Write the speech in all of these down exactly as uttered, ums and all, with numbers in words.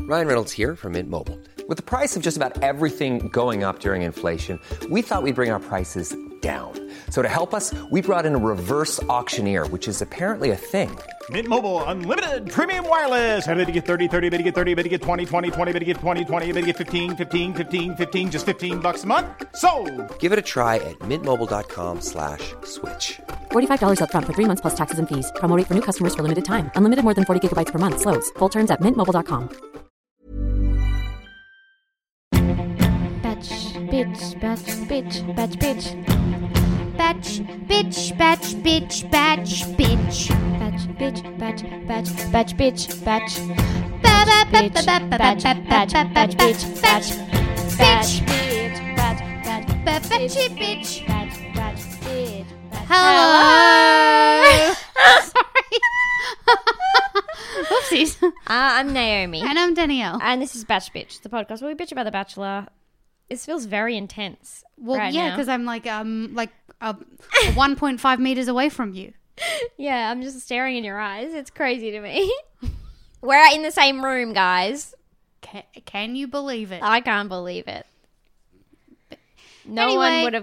Ryan Reynolds here from Mint Mobile. With the price of just about everything going up during inflation, we thought we'd bring our prices down. So to help us, we brought in a reverse auctioneer, which is apparently a thing. Mint Mobile Unlimited Premium Wireless. How to get thirty, thirty, how to get thirty, how to get twenty, twenty, twenty, how to get twenty, twenty, how to get fifteen, fifteen, fifteen, fifteen, just fifteen bucks a month? Sold! Give it a try at mintmobile.com slash switch. forty-five dollars up front for three months plus taxes and fees. Promo rate for new customers for limited time. Unlimited more than forty gigabytes per month. Slows full terms at mint mobile dot com. Batch, bitch, batch, bitch, batch, bitch. Batch, bitch, batch, bitch, batch, bitch. Batch, bitch, batch, batch, batch, bitch, batch. Batch, bitch, batch, batch, batch, bitch, batch. Batch, bitch, batch, batch, batch, bitch, batch, batch, bitch. Hello. Sorry. Oopsies. Uh, I'm Naomi. And I'm Danielle. And this is Batch Bitch, the podcast where we bitch about The Bachelor. This feels very intense. Well, right yeah, now. because I'm like um like a, a one point five meters away from you. Yeah, I'm just staring in your eyes. It's crazy to me. We're in the same room, guys. Can, can you believe it? I can't believe it. No Anyway. one would have.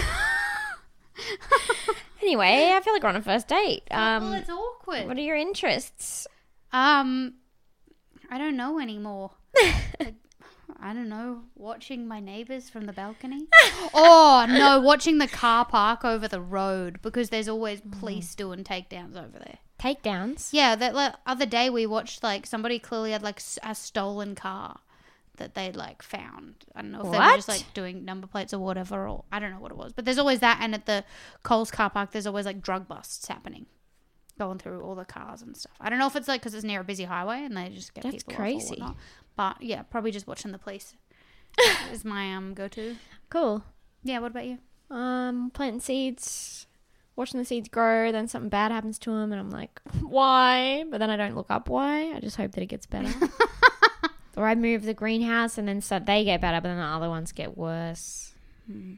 Anyway, I feel like we're on a first date. Um, well, it's awkward. what are your interests? Um, I don't know anymore. Like, I don't know. Watching my neighbors from the balcony. Oh no, watching the car park over the road because there's always police doing takedowns over there. Takedowns? Yeah, that like, other day we watched like somebody clearly had like s- a stolen car that they'd like found. I don't know if they were What? just like doing number plates or whatever, or I don't know what it was. But there's always that, and at the Coles car park, there's always like drug busts happening, going through all the cars and stuff. I don't know if it's like because it's near a busy highway and they just get That's people crazy. off or whatnot. But yeah, probably just watching the police is my um go to. Cool. Yeah, what about you? Um, planting seeds, watching the seeds grow, then something bad happens to them, and I'm like, why? But then I don't look up why. I just hope that it gets better. Or I move the greenhouse, and then so they get better, but then the other ones get worse. Hmm.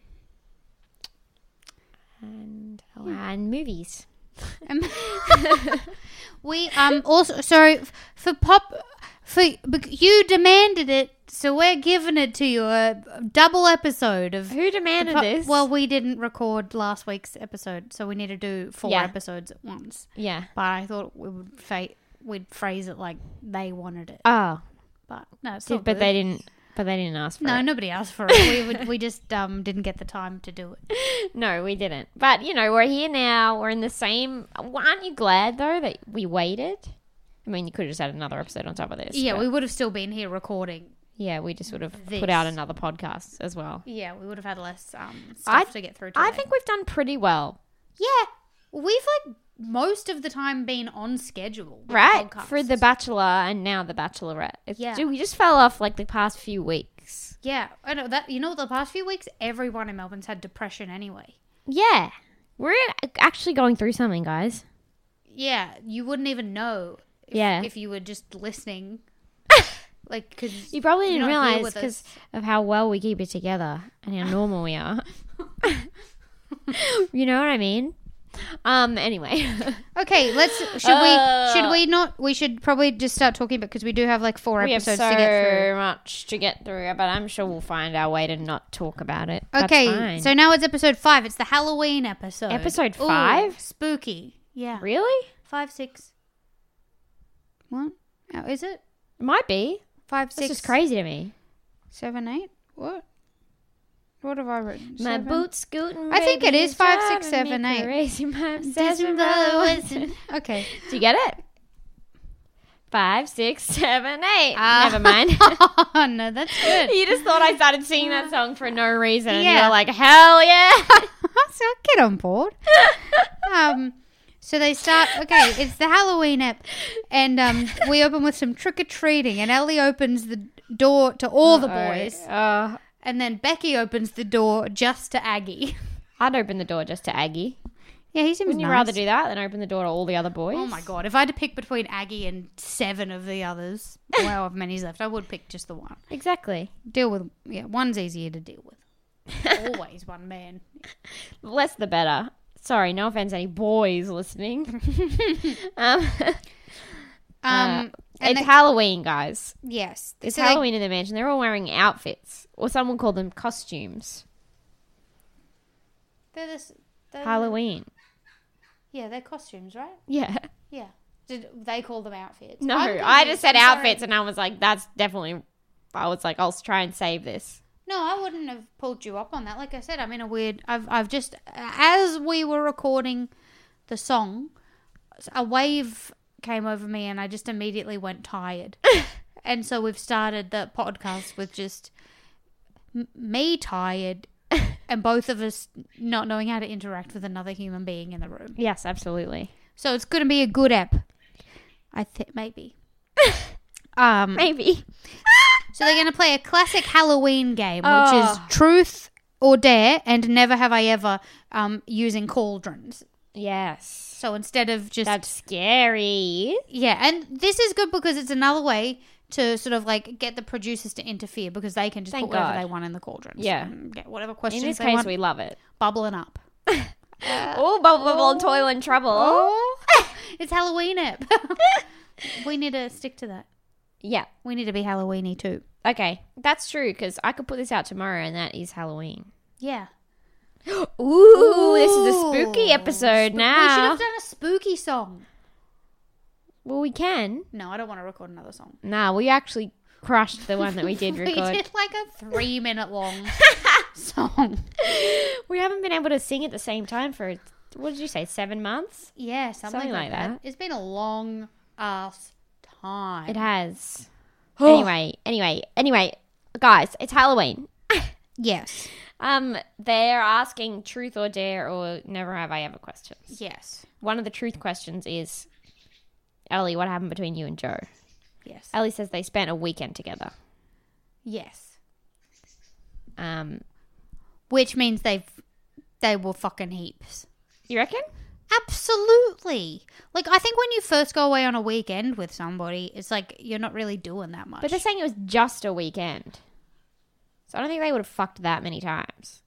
And oh, and movies. Um, we um also sorry f- for pop for bec- you demanded it, so we're giving it to you a double episode of Who demanded the pop- this? Well, we didn't record last week's episode, so we need to do four Yeah. episodes at once. yeah. But I thought we would fa- we'd phrase it like they wanted it, Oh, but no, it's not but good. they didn't. But they didn't ask for No, it. nobody asked for it. We would, we just um didn't get the time to do it. No, we didn't. But, you know, we're here now. We're in the same... Aren't you glad, though, that we waited? I mean, you could have just had another episode on top of this. Yeah, but we would have still been here recording. Yeah, we just would have This. put out another podcast as well. Yeah, we would have had less um stuff I- to get through. Today. I think we've done pretty well. Yeah, we've like most of the time been on schedule, with Right? podcasts. For The Bachelor and now The Bachelorette. It's, Yeah. dude, we just fell off, like, the past few weeks. Yeah, I know that. You know, the past few weeks, everyone in Melbourne's had depression anyway. Yeah. We're actually going through something, guys. Yeah, you wouldn't even know. If, Yeah. if you were just listening. Like, because You probably didn't realize with because us. of how well we keep it together and how normal we are. You know what I mean? Um. Anyway, Okay, let's. Should Uh, we? Should we not? We should probably just start talking about because we do have like four we have episodes so to get through. much to get through, but I'm sure we'll find our way to not talk about it. That's Okay, fine. so now it's episode five. It's the Halloween episode. Episode Ooh, five? spooky. Yeah. Really? Five, six. What? Oh, is it? It might be. Five, This six. is crazy to me. Seven, eight? What? What have I written? My Seven? boots scooting. I think it baby, is five, driving six, me seven, eight. crazy. My obsession Doesn't blows. blow us- Okay. Do you get it? Five, six, seven, eight. Ah. Never mind. Oh, no, that's good. You just thought I started singing that song for no reason. And Yeah. you're like, hell yeah. So get on board. um, so they start. Okay, it's the Halloween app, and um, we open with some trick or treating, and Ellie opens the door to all the boys, Uh, and then Becky opens the door just to Aggie. I'd open the door just to Aggie. Yeah, he seems Wouldn't you nice. rather do that than open the door to all the other boys? Oh my god! If I had to pick between Aggie and seven of the others, however many's left, I would pick just the one. Exactly. Deal with yeah, one's easier to deal with. Always one man. Less the better. Sorry, no offense, any boys listening. um, Um, And it's they- Halloween, guys. Yes. It's So they- Halloween in the mansion. They're all wearing outfits. Or someone called them costumes. They're this, they're Halloween. Yeah, they're costumes, right? Yeah. Yeah. Did they call them outfits? No, I'm I confused. just said I'm sorry. outfits and I was like, that's definitely... I was like, I'll try and save this. No, I wouldn't have pulled you up on that. Like I said, I'm in a weird... I've, I've just... As we were recording the song, a wave came over me and I just immediately went tired. And so we've started the podcast with just m- me tired and both of us not knowing how to interact with another human being in the room. Yes, absolutely. So it's going to be a good ep. I think maybe. um, Maybe. So they're going to play a classic Halloween game, which Oh. is Truth or Dare and Never Have I Ever um, using cauldrons. Yes. So instead of just... That's scary. Yeah, and this is good because it's another way to sort of like get the producers to interfere because they can just Thank put whatever God. they want in the cauldrons. Yeah. And get whatever In questions this they case, want we love it. bubbling up. Oh, bubble, bubble, toil and trouble. Oh, it's Halloween ep. We need to stick to that. Yeah. We need to be Halloweeny too. Okay. That's true because I could put this out tomorrow and that is Halloween. Yeah. Ooh, this is a spooky episode Sp- now. We should have done a spooky song. Well, we can. No, I don't want to record another song. Nah, we actually crushed the one that we did record. We did like a three minute long song. We haven't been able to sing at the same time for, what did you say, seven months? Yeah, something, Something like, like that. that. It's been a long ass time. It has. Anyway, anyway, anyway, guys, it's Halloween. Yes. Um, they're asking truth or dare or never have I ever questions. Yes. One of the truth questions is, Ellie, what happened between you and Joe? Yes. Ellie says they spent a weekend together. Yes. Um, Which means they've they were fucking heaps. you reckon? Absolutely. Like, I think when you first go away on a weekend with somebody, it's like you're not really doing that much. But they're saying it was just a weekend. So I don't think they would have fucked that many times.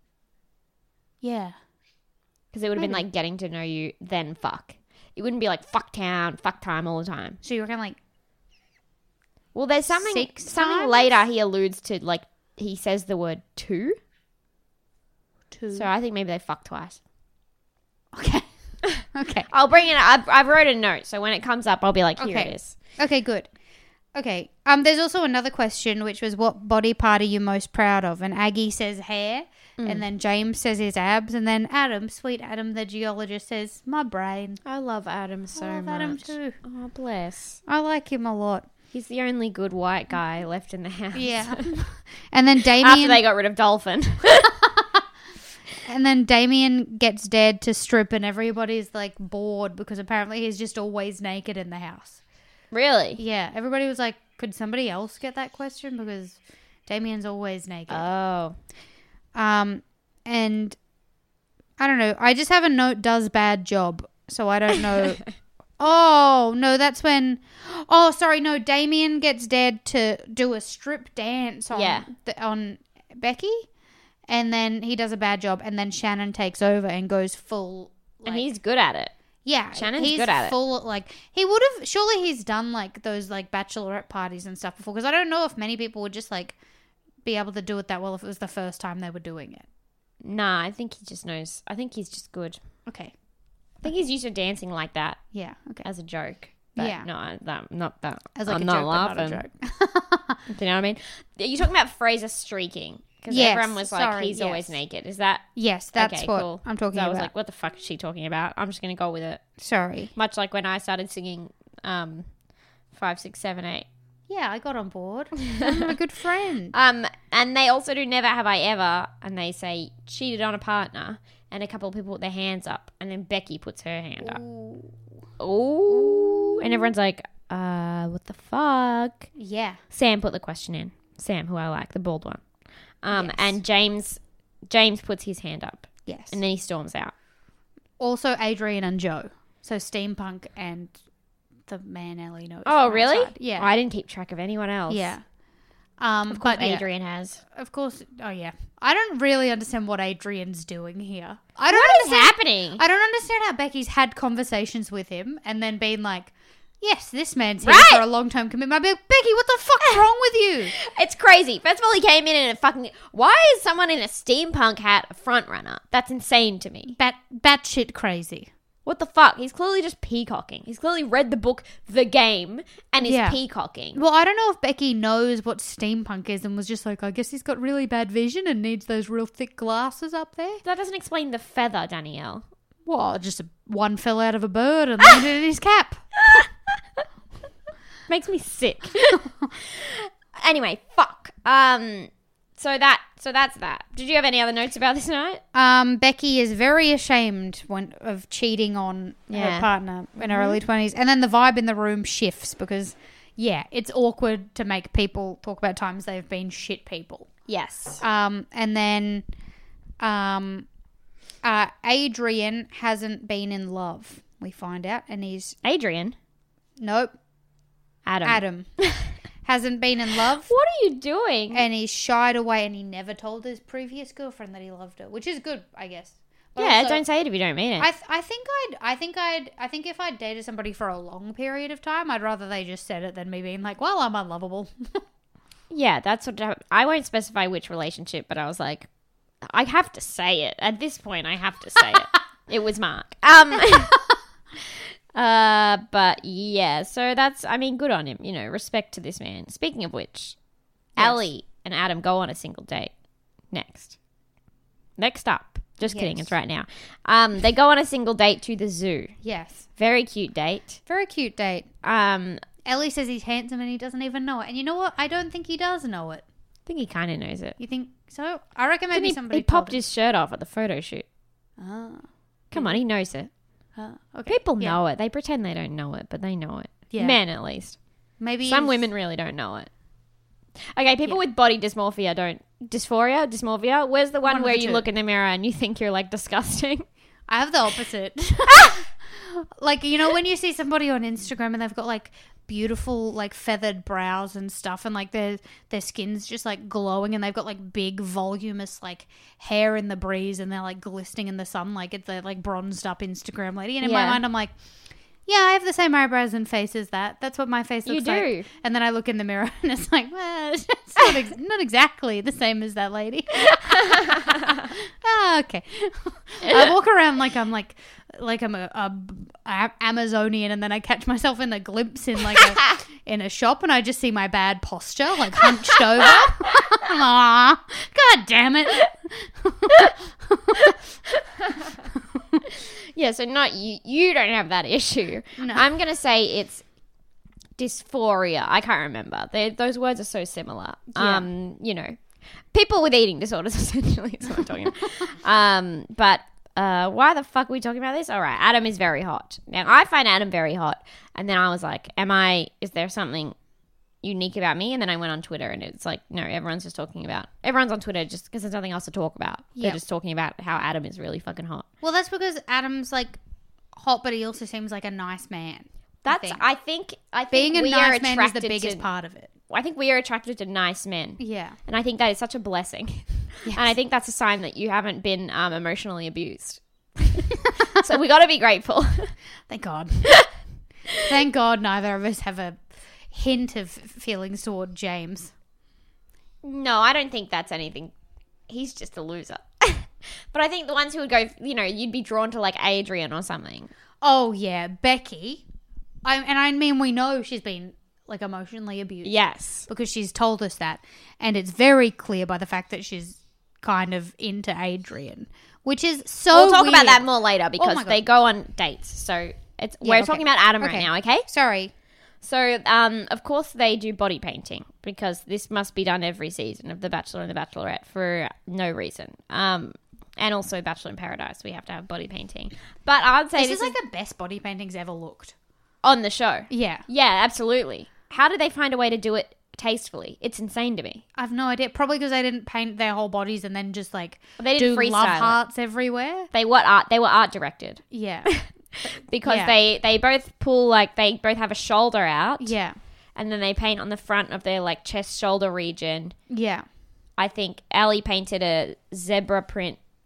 yeah. Because it would have been Maybe. like getting to know you, then fuck. It wouldn't be like fuck town, fuck time all the time. So you reckon like Well, there's something Six something times? later he alludes to, like, he says the word two. two? So I think maybe they fucked twice. Okay. Okay. I'll bring it up. I wrote a note, so when it comes up, I'll be like, here Okay. it is. Okay, good. Okay. Um, there's also another question, which was what body part are you most proud of? And Aggie says hair, Mm. and then James says his abs, and then Adam, sweet Adam, the geologist, says my brain. I love Adam so I love much. Adam too. Oh, bless. I like him a lot. He's the only good white guy left in the house. Yeah. And then After Damien, they got rid of Dolphin. and then Damien gets dead to strip, and everybody's like bored because apparently he's just always naked in the house. Really? Yeah, everybody was like, could somebody else get that question because Damien's always naked. Oh. Um, and I don't know. I just have a note does bad job, so I don't know. Oh no, that's when. Oh, sorry, no. Damien gets dead to do a strip dance on Yeah. the, on Becky, and then he does a bad job, and then Shannon takes over and goes full. Like, And he's good at it. yeah, Shannon's he's good at it. full. Like he would have. Surely he's done like those like bachelorette parties and stuff before. Because I don't know if many people would just like be able to do it that well if it was the first time they were doing it. Nah, I think he just knows. I think he's just good. Okay. I think he's used to dancing like that Yeah. Okay. as a joke. But Yeah. no, I- that, not that. As like I'm a not joke, laughing. but not a joke. Do you know what I mean? You're talking about Fraser streaking. Because Yes, everyone was like, sorry, he's always yes. naked. Is that... Yes, that's okay, what cool. I'm talking so I about. was like, what the fuck is she talking about? I'm just going to go with it. Sorry. Much like when I started singing um, five, six, seven, eight. Yeah, I got on board. I'm a good friend. Um, and they also do Never Have I Ever, and they say cheated on a partner, and a couple of people put their hands up, and then Becky puts her hand up. Ooh. And everyone's like, uh, what the fuck? Yeah. Sam put the question in. Sam, who I like, the bald one. Um, Yes. and James, James puts his hand up, Yes. and then he storms out. Also Adrian and Joe. So Steampunk and the man Ellie knows. Oh, from really? outside. Yeah. I didn't keep track of anyone else. Yeah. Um, Of course, but yeah, Adrian has. of course. Oh, yeah. I don't really understand what Adrian's doing here. I don't What is understand. happening? I don't understand how Becky's had conversations with him and then been like, Yes, this man's here Right. for a long-term commitment. I'd be like, Becky, what the fuck's wrong with you? It's crazy. First of all, he came in in a fucking... Why is someone in a steampunk hat a front runner? That's insane to me. Bat, batshit crazy. What the fuck? He's clearly just peacocking. He's clearly read the book The Game and is Yeah. peacocking. Well, I don't know if Becky knows what steampunk is and was just like, I guess he's got really bad vision and needs those real thick glasses up there. That doesn't explain the feather, Danielle. Well, just a, one fell out of a bird and landed in his cap. Makes me sick. Anyway, fuck. Um, so that, so that's that. Did you have any other notes about this night? Um, Becky is very ashamed when, of cheating on Yeah. her partner in her early twenties. And then the vibe in the room shifts because, yeah, it's awkward to make people talk about times they've been shit people. Yes. Um, and then um, uh, Adrian hasn't been in love, we find out. And he's, Adrian. nope, Adam. Adam. Hasn't been in love. What are you doing? And he shied away and he never told his previous girlfriend that he loved her, which is good, I guess. But yeah, also- don't say it if you don't mean it. I th- I think I'd I think I'd I think if I'd dated somebody for a long period of time, I'd rather they just said it than me being like, well, I'm unlovable. Yeah, that's what I, I won't specify which relationship, but I was like, I have to say it. At this point, I have to say it. It was Mark. Um, uh, but yeah, so that's, I mean, good on him. You know, respect to this man. Speaking of which, Yes. Ellie and Adam go on a single date. Next. Next up. Just kidding, Yes. it's right now. Um, they go on a single date to the zoo. Yes, Very cute date. very cute date. Um, Ellie says he's handsome and he doesn't even know it. And you know what? I don't think he does know it. I think he kind of knows it. You think so? I reckon maybe Didn't he, somebody he popped told him. his shirt off at the photo shoot. Ah, Come on, he knows it. ah, okay. People Yeah. know it. They pretend they don't know it, but they know it. Yeah. Men, at least. Maybe Some he's- women really don't know it. Okay, people with body dysmorphia don't... Dysphoria? Dysmorphia? Where's the one, One of where the you two. look in the mirror and you think you're, like, disgusting? I have the opposite. Like, you know, when you see somebody on Instagram and they've got like beautiful, like feathered brows and stuff, and like their their skin's just like glowing, and they've got like big, voluminous, like hair in the breeze, and they're like glistening in the sun, like it's a like bronzed up Instagram lady. And in my Yeah. mind, I'm like, yeah, I have the same eyebrows and face as that. That's what my face You looks do. like. And then I look in the mirror and it's like, well, it's not, ex- not exactly the same as that lady. Ah, okay. I walk around like I'm like like I'm a, a, a Amazonian, and then I catch myself in a glimpse in like a in a shop, and I just see my bad posture, like hunched over. Aw, God damn it! Yeah, so not you. You don't have that issue. No. I'm going to say it's dysphoria. I can't remember. They, those words are so similar. Yeah. Um, you know, people with eating disorders, essentially, is what I'm talking about. um, but uh, why the fuck are we talking about this? All right, Adam is very hot. Now, I find Adam very hot. And then I was like, am I, is there something unique about me? And then I went on Twitter and it's like, no, everyone's just talking about, everyone's on Twitter just because there's nothing else to talk about. They're Yep. just talking about how Adam is really fucking hot. Well, that's because Adam's like hot, but he also seems like a nice man. That's, think. I think, I think Being a we are nice man is the attracted biggest to, part of it. I think we are attracted to nice men. Yeah. And I think that is such a blessing. And I think that's a sign that you haven't been um, emotionally abused. So we got to be grateful. Thank God. Thank God neither of us have a hint of feelings toward James. No, I don't think that's anything. He's just a loser. But I think the ones who would go, you know, you'd be drawn to like Adrian or something. Oh, yeah. Becky. I, and I mean, we know she's been like emotionally abused. Yes. Because she's told us that. And it's very clear by the fact that she's kind of into Adrian, which is so We'll talk weird. about that more later Oh because my God. they go on dates. So it's Yeah, we're okay. talking about Adam Okay. right now, okay? Sorry. So, um, of course, they do body painting because this must be done every season of The Bachelor and The Bachelorette for no reason. Um, and also Bachelor in Paradise, we have to have body painting. But I'd say This, this, is like the best body paintings ever looked. on the show. Yeah. Yeah, absolutely. How did they find a way to do it tastefully? It's insane to me. I've no idea. Probably because they didn't paint their whole bodies and then just like They do didn't love freestyle it. hearts everywhere. They what art? They were art directed Yeah. because Yeah. they they both pull like they both have a shoulder out. Yeah. And then they paint on the front of their like chest shoulder region. Yeah. I think Ali painted a zebra print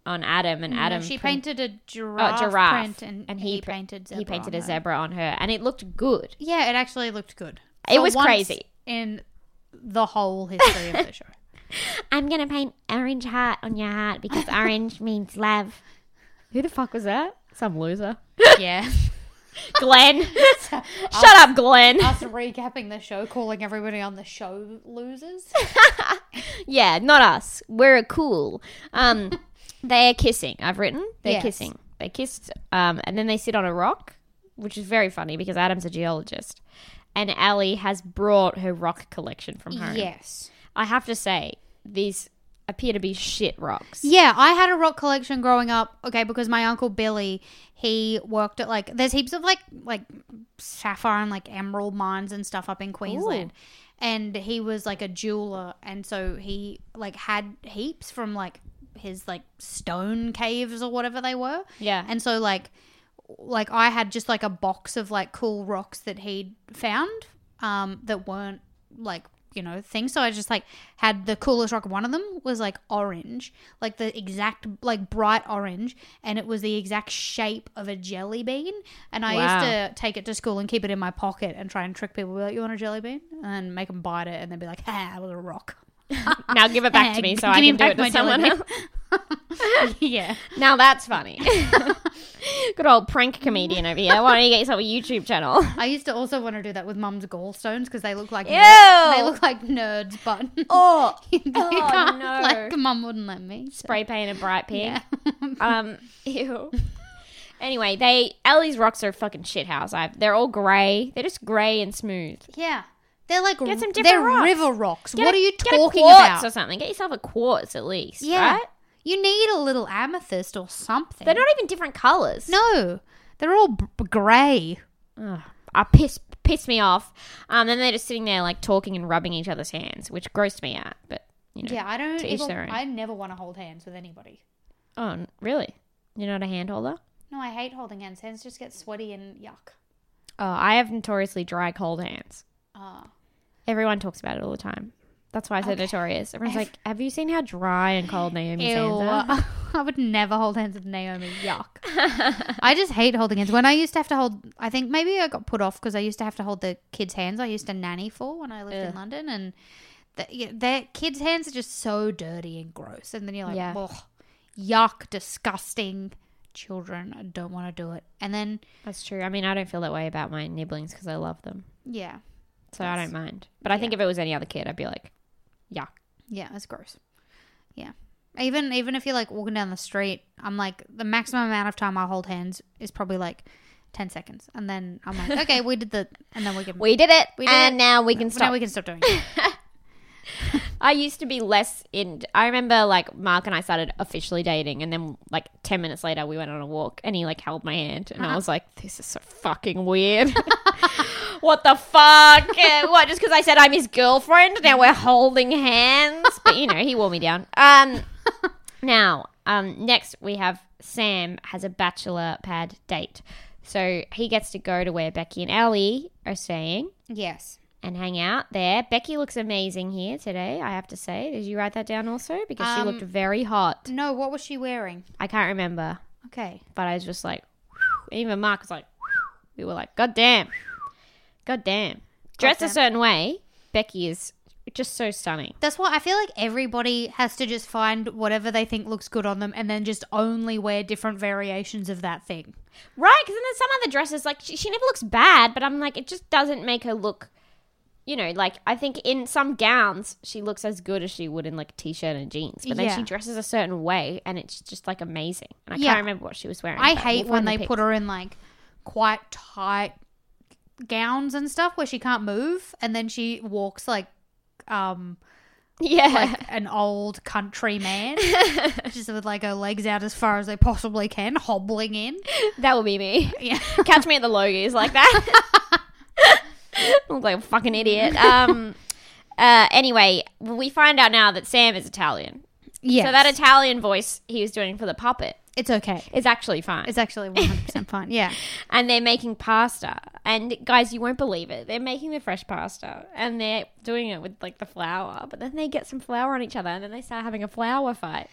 on Adam, and No, Adam she print- painted a giraffe, oh, giraffe, print, and, and he, he pr- painted zebra he painted on a her. zebra on her, and it looked good. Yeah, it actually looked good. It For was once crazy. in the whole history of the show. I'm gonna paint orange heart on your heart because orange means love. Who the fuck was that? Some loser. Yeah. Glenn. Shut up, Glenn. Us recapping the show, calling everybody on the show losers. Yeah, not us. We're cool. Um, they're kissing. I've written. They're Yes. kissing. They kissed, um, and then they sit on a rock, which is very funny because Adam's a geologist, and Allie has brought her rock collection from home. Yes. I have to say, these appear to be shit rocks. Yeah, I had a rock collection growing up, okay, because my uncle Billy, he worked at, like, there's heaps of, like, like sapphire and, like, emerald mines and stuff up in Queensland. Ooh. And he was, like, a jeweler, and so he, like, had heaps from, like, his, like, stone caves or whatever they were. Yeah. And so, like, like I had just, like, a box of, like, cool rocks that he'd found um, that weren't, like, you know, things. So I just like had the coolest rock. One of them was like orange, like the exact, like bright orange, and it was the exact shape of a jelly bean. And I Wow. used to take it to school and keep it in my pocket and try and trick people. Be like, "You want a jelly bean?" And make them bite it, and they'd be like, "Ah, it was a rock." Now give it back to me so Give I me can do back it to my jelly someone bean. else. Yeah. Now that's funny. Good old prank comedian over here. Why don't you get yourself a YouTube channel? I used to also want to do that with mum's gallstones because they look like Ew. nerds. They look like nerds, but Oh, you oh, can't. no. Like mum wouldn't let me. so- spray paint a bright pink. Yeah. Um, ew. Anyway, they Ellie's rocks are a fucking shithouse. I they're all grey. They're just grey and smooth. Yeah. They're like Get some different they're rocks. river rocks. Get what a- are you get a talking quartz about? or something? Get yourself a quartz at least. Yeah. Right? You need a little amethyst or something. They're not even different colours. No. They're all b- b- grey. Ugh, I piss piss me off. Um, then they're just sitting there like talking and rubbing each other's hands, which grossed me out. But you know, Yeah, I don't to each even, their own. I never want to hold hands with anybody. Oh, n- really? You're not a hand holder? No, I hate holding hands. Hands just get sweaty and yuck. Oh, I have notoriously dry, cold hands. Uh, Everyone talks about it all the time. That's why I said notorious. Everyone's like, have you seen how dry and cold Naomi's ew. hands are? I would never hold hands with Naomi. Yuck. I just hate holding hands. When I used to have to hold, I think maybe I got put off because I used to have to hold the kids' hands I used to nanny for when I lived Ugh. in London. And the, yeah, their kids' hands are just so dirty and gross. And then you're like, Yeah. ugh, yuck, disgusting. Children, I don't want to do it. And then, That's true. I mean, I don't feel that way about my nibblings because I love them. yeah. So I don't mind. But I think yeah. if it was any other kid, I'd be like, yuck. Yeah, it's gross. Yeah. Even even if you're like walking down the street, I'm like the maximum amount of time I'll hold hands is probably like ten seconds, and then I'm like, okay, we did the, and then we can We did it. We did and it. now we can now stop. we can stop doing it. I used to be less in. I remember like Mark and I started officially dating, and then like ten minutes later we went on a walk, and he like held my hand, and I was like, "This is so fucking weird. What the fuck? Eh, what? Just because I said I'm his girlfriend, now we're holding hands?" But you know, he wore me down. Um, now, um, next we have Sam has a bachelor pad date, so he gets to go to where Becky and Ellie are staying Yes. and hang out there. Becky looks amazing here today, I have to say. Did you write that down also? Because she Um, looked very hot. No, what was she wearing? I can't remember, Okay. but I was just like, whew. Even Mark was like, whew. We were like, God damn. God damn. Dressed a damn. certain way, Becky is just so stunning. That's why I feel like everybody has to just find whatever they think looks good on them and then just only wear different variations of that thing. Right? Because then there's some other dresses, like, she, she never looks bad, but I'm like, it just doesn't make her look, you know, like, I think in some gowns, she looks as good as she would in, like, a t-shirt and jeans. But then Yeah. she dresses a certain way, and it's just, like, amazing. And I Yeah. can't remember what she was wearing. I but hate we'll when find the they pics. put her in like quite tight gowns and stuff where she can't move and then she walks like um Yeah. like an old country man just with like her legs out as far as they possibly can, hobbling in. That will be me. Yeah. Catch me at the Logies like that. Look like a fucking idiot. Um. Uh. Anyway, we find out now that Sam is Italian. Yeah. So that Italian voice he was doing for the puppet it's okay. is actually fine. It's actually one hundred percent fine. Yeah. And they're making pasta. And guys, you won't believe it. They're making the fresh pasta and they're doing it with like the flour. But then they get some flour on each other and then they start having a flour fight.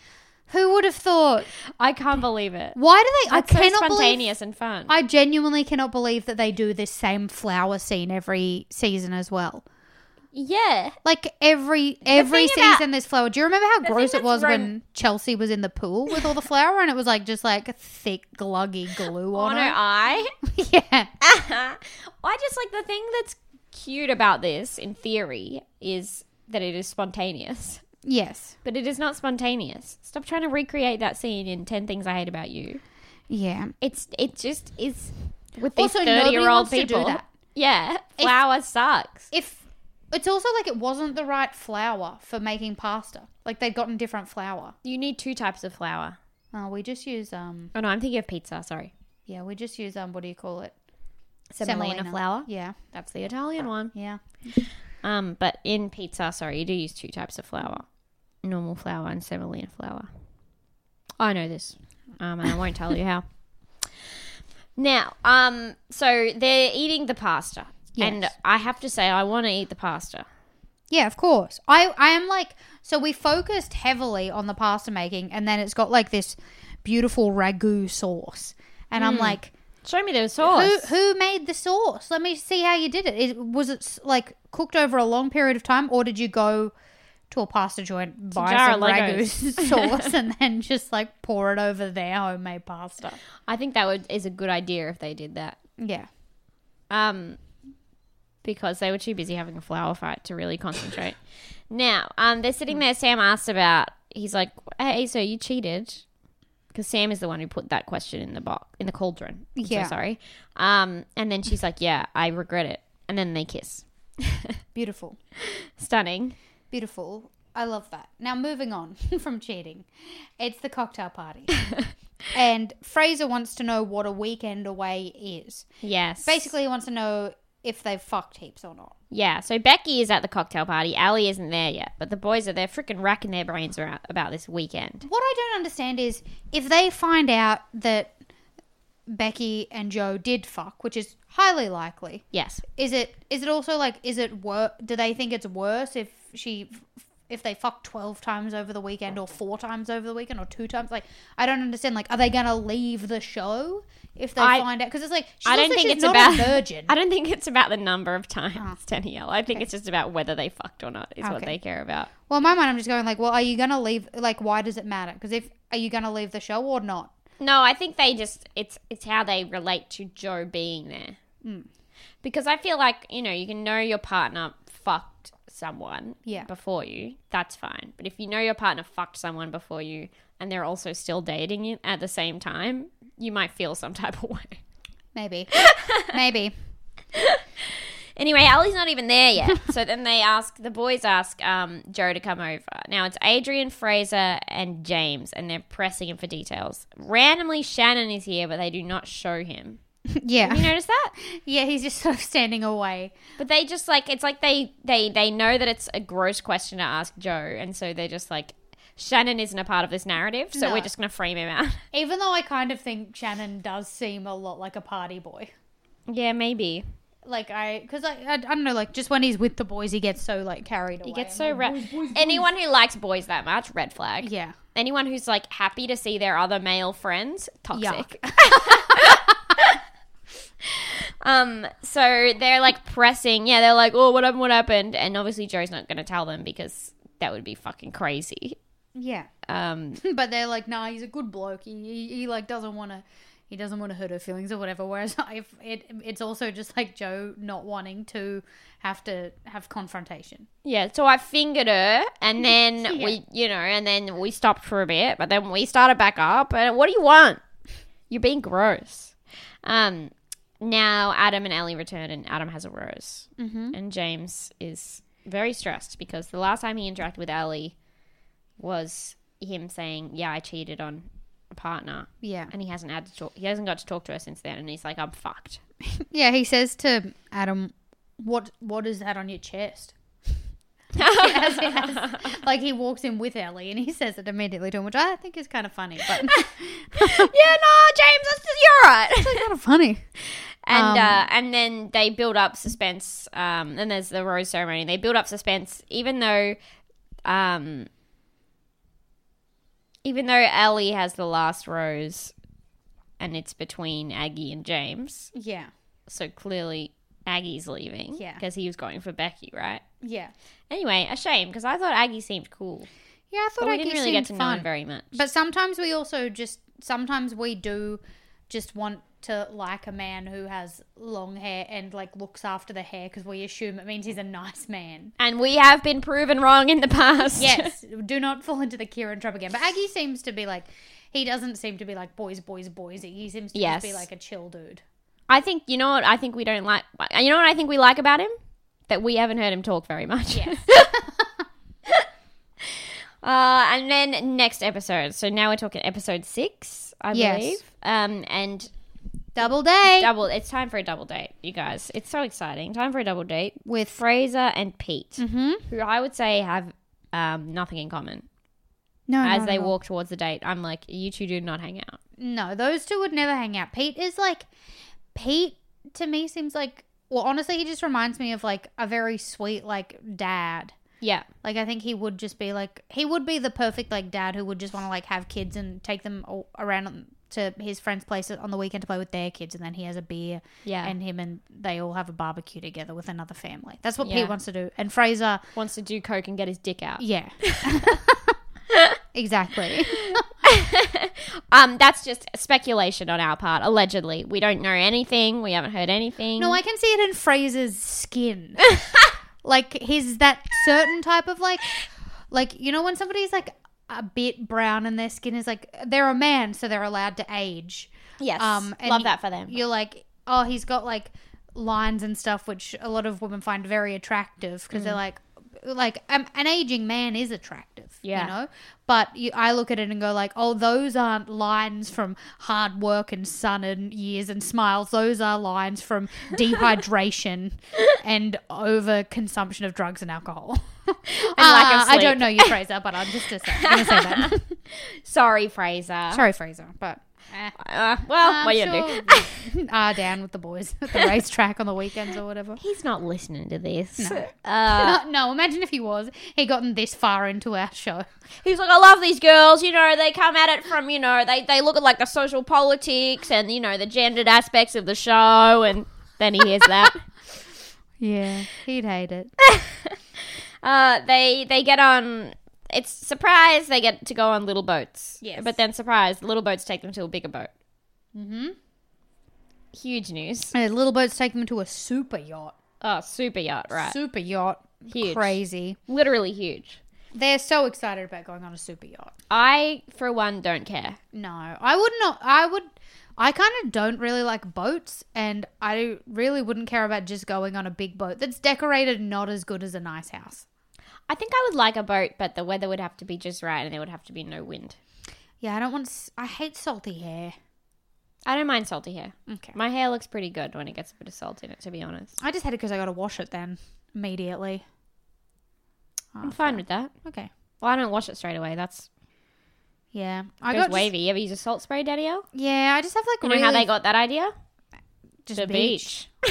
Who would have thought? I can't believe it. Why do they? That's I so cannot spontaneous believe, and fun. I genuinely cannot believe that they do this same flower scene every season as well. yeah. Like every every thing about- season, there's flower. Do you remember how the gross thing it was that's when rom- Chelsea was in the pool with all the flour and it was like just like thick gluggy glue on, On her her? eye. Yeah, I just like the thing that's cute about this, in theory, is that it is spontaneous. yes, But it is not spontaneous. Stop trying to recreate that scene in ten Things I Hate About You. yeah. It's it just is with these Also, nobody thirty-year-old wants to do people. that. Yeah, flour sucks. If it's also like it wasn't the right flour for making pasta. Like they'd gotten different flour. You need two types of flour. Oh, we just use um. Oh no, I'm thinking of pizza. Sorry, Yeah, we just use um. What do you call it? semolina flour. Yeah, That's the Italian one. yeah. Um, but in pizza, sorry, you do use two types of flour: normal flour and semolina flour. I know this, um, and I won't tell you how. Now, um, so they're eating the pasta, and Yes. I have to say, I want to eat the pasta. Yeah, of course. I, I am like, so we focused heavily on the pasta making, and then it's got like this beautiful ragu sauce. And I'm like, Show me the who, sauce. who made the sauce? Let me see how you did it. Is, was it s- like cooked over a long period of time, or did you go to a pasta joint, buy jar some of ragu Legos. sauce, and then just like pour it over their homemade pasta? I think that would is a good idea if they did that. Yeah. Um, because they were too busy having a flour fight to really concentrate. Now, um, they're sitting there. Sam asked about. He's like, "Hey, so you cheated?" Because Sam is the one who put that question in the box in the cauldron. I'm Yeah. so sorry. Um, and then she's like, "Yeah, I regret it." And then they kiss. Beautiful. Stunning. Beautiful. I love that. Now, moving on from cheating, it's the cocktail party. And Fraser wants to know what a weekend away is. Yes. Basically, he wants to know if they've fucked heaps or not. Yeah. So Becky is at the cocktail party. Ali isn't there yet, but the boys are there, freaking racking their brains around about this weekend. What I don't understand is if they find out that Becky and Joe did fuck, which is highly likely, Yes. is it is it also like is it wor- do they think it's worse if she if they fuck twelve times over the weekend or four times over the weekend or two times? Like, I don't understand. Like, are they gonna leave the show if they I- find out? Because it's like she's I don't also, think she's it's not about a virgin. I don't think it's about the number of times, Danielle. I think it's just about whether they fucked or not is what Okay. they care about. Well, in my mind, I'm just going like, well, are you gonna leave? Like, why does it matter? Because if are you gonna leave the show or not? No, I think they just it's it's how they relate to Joe being there. Hmm. Because I feel like, you know, you can know your partner fucked someone Yeah. before you, that's fine. But if you know your partner fucked someone before you and they're also still dating you at the same time, you might feel some type of way. Maybe, maybe. Anyway, Ali's not even there yet. So then they ask, the boys ask um, Joe to come over. Now it's Adrian, Fraser, and James, and they're pressing him for details. Randomly, Shannon is here, but they do not show him. Yeah, You notice that? yeah. He's just sort of standing away. But they just like, it's like they, they, they know that it's a gross question to ask Joe, and so they're just like, Shannon isn't a part of this narrative, so No. we're just going to frame him out. Even though I kind of think Shannon does seem a lot like a party boy. Yeah, maybe. Like I, because I, I, I don't know, like just when he's with the boys, he gets so like carried away. He gets I'm so like, ra- boys, boys, boys. Anyone who likes boys that much, red flag. Yeah. Anyone who's like happy to see their other male friends, toxic. um. So they're like pressing. Yeah, they're like, oh, what happened? What happened? And obviously Joe's not going to tell them because that would be fucking crazy. Yeah. Um. But they're like, nah, he's a good bloke. He, he, he like doesn't want to, he doesn't want to hurt her feelings or whatever. Whereas if it, it's also just like Joe not wanting to have to have confrontation. Yeah. So I fingered her, and then we, you know, and then we stopped for a bit, but then we started back up. And what do you want? You're being gross. Um. Now Adam and Ellie return, and Adam has a rose, mm-hmm. and James is very stressed because the last time he interacted with Ellie was him saying, "Yeah, I cheated on a partner." Yeah. And he hasn't had to talk. He hasn't got to talk to her since then, and he's like, "I'm fucked." Yeah. He says to Adam, "What what is that on your chest?" As he has- like he walks in with Ellie and he says it immediately to him, which I think is kind of funny. But Yeah, no, James, that's just, you're right. it's kind of funny. And Um, uh, and then they build up suspense. Um, then there's the rose ceremony. They build up suspense, even though, um, even though Ellie has the last rose and it's between Aggie and James, Yeah. so clearly Aggie's leaving. Yeah. Because he was going for Becky, right? Yeah. Anyway, a shame because I thought Aggie seemed cool. Yeah, I thought But we Aggie didn't really get to seemed know fun. him very much. But sometimes we also just, sometimes we do just want to like a man who has long hair and like looks after the hair because we assume it means he's a nice man. And we have been proven wrong in the past. Yes, do not fall into the Kieran trap again. But Aggie seems to be like, he doesn't seem to be like boys, boys, boys. He seems to Yes. just be like a chill dude. I think, you know what I think we don't like, you know what I think we like about him? That we haven't heard him talk very much. Yes. uh, and then next episode. So now we're talking episode six, I Yes. believe. Um, and Double day. double, it's time for a double date, you guys. It's so exciting. Time for a double date With- Fraser and Pete, Mm-hmm. who I would say have um, nothing in common. No, As not they at all. walk towards the date, I'm like, you two do not hang out. No, those two would never hang out. Pete is like, Pete to me seems like, well, honestly, he just reminds me of like a very sweet like dad. Yeah. Like I think he would just be like, he would be the perfect like dad who would just want to like have kids and take them all around to his friend's place on the weekend to play with their kids, and then he has a beer. Yeah. And him and they all have a barbecue together with another family. That's what Yeah. Pete wants to do. And Fraser, Wants to do coke and get his dick out. yeah. Exactly. Um, that's just speculation on our part, allegedly. We don't know anything. We haven't heard anything. No, I can see it in Fraser's skin. Like he's that certain type of like, like you know when somebody's like a bit brown and their skin is like they're a man, so they're allowed to age. Yes. Um, and Love that for them. You're like, oh, he's got like lines and stuff, which a lot of women find very attractive because Mm. they're like, like um, an aging man is attractive, Yeah. you know. But you, I look at it and go like, oh, those aren't lines from hard work and sun and years and smiles. Those are lines from dehydration and over consumption of drugs and alcohol. lack of Uh, I sleep. don't know you, Fraser, but I'm just going to say that. Sorry, Fraser. Sorry, Fraser, but. Eh. Uh, well, I'm what are you sure gonna do? Ah, down with the boys at the racetrack on the weekends or whatever. He's not listening to this. No. Uh, no, imagine if he was. He gotten this far into our show. he's like, I love these girls. You know, they come at it from, you know, they, they look at like the social politics and, you know, the gendered aspects of the show. And then he hears that. Yeah, he'd hate it. Uh, they they get on. It's surprise they get to go on little boats. Yes. But then surprise, the little boats take them to a bigger boat. Mm-hmm. Huge news. And little boats take them to a super yacht. Oh, super yacht, right? Super yacht. Huge. Crazy. Literally huge. They're so excited about going on a super yacht. I, for one, don't care. No, I would not. I would. I kind of don't really like boats, and I really wouldn't care about just going on a big boat that's decorated not as good as a nice house. I think I would like a boat, but the weather would have to be just right and there would have to be no wind. Yeah, I don't want. s- I hate salty hair. I don't mind salty hair. Okay. My hair looks pretty good when it gets a bit of salt in it, to be honest. I just hate it because I got to wash it then immediately. I'm fine with that. Okay. Well, I don't wash it straight away. That's Yeah, I goes got wavy. You ever use a salt spray, Daddy-O? Yeah, I just have like You know really how they got that idea? just The beach. beach.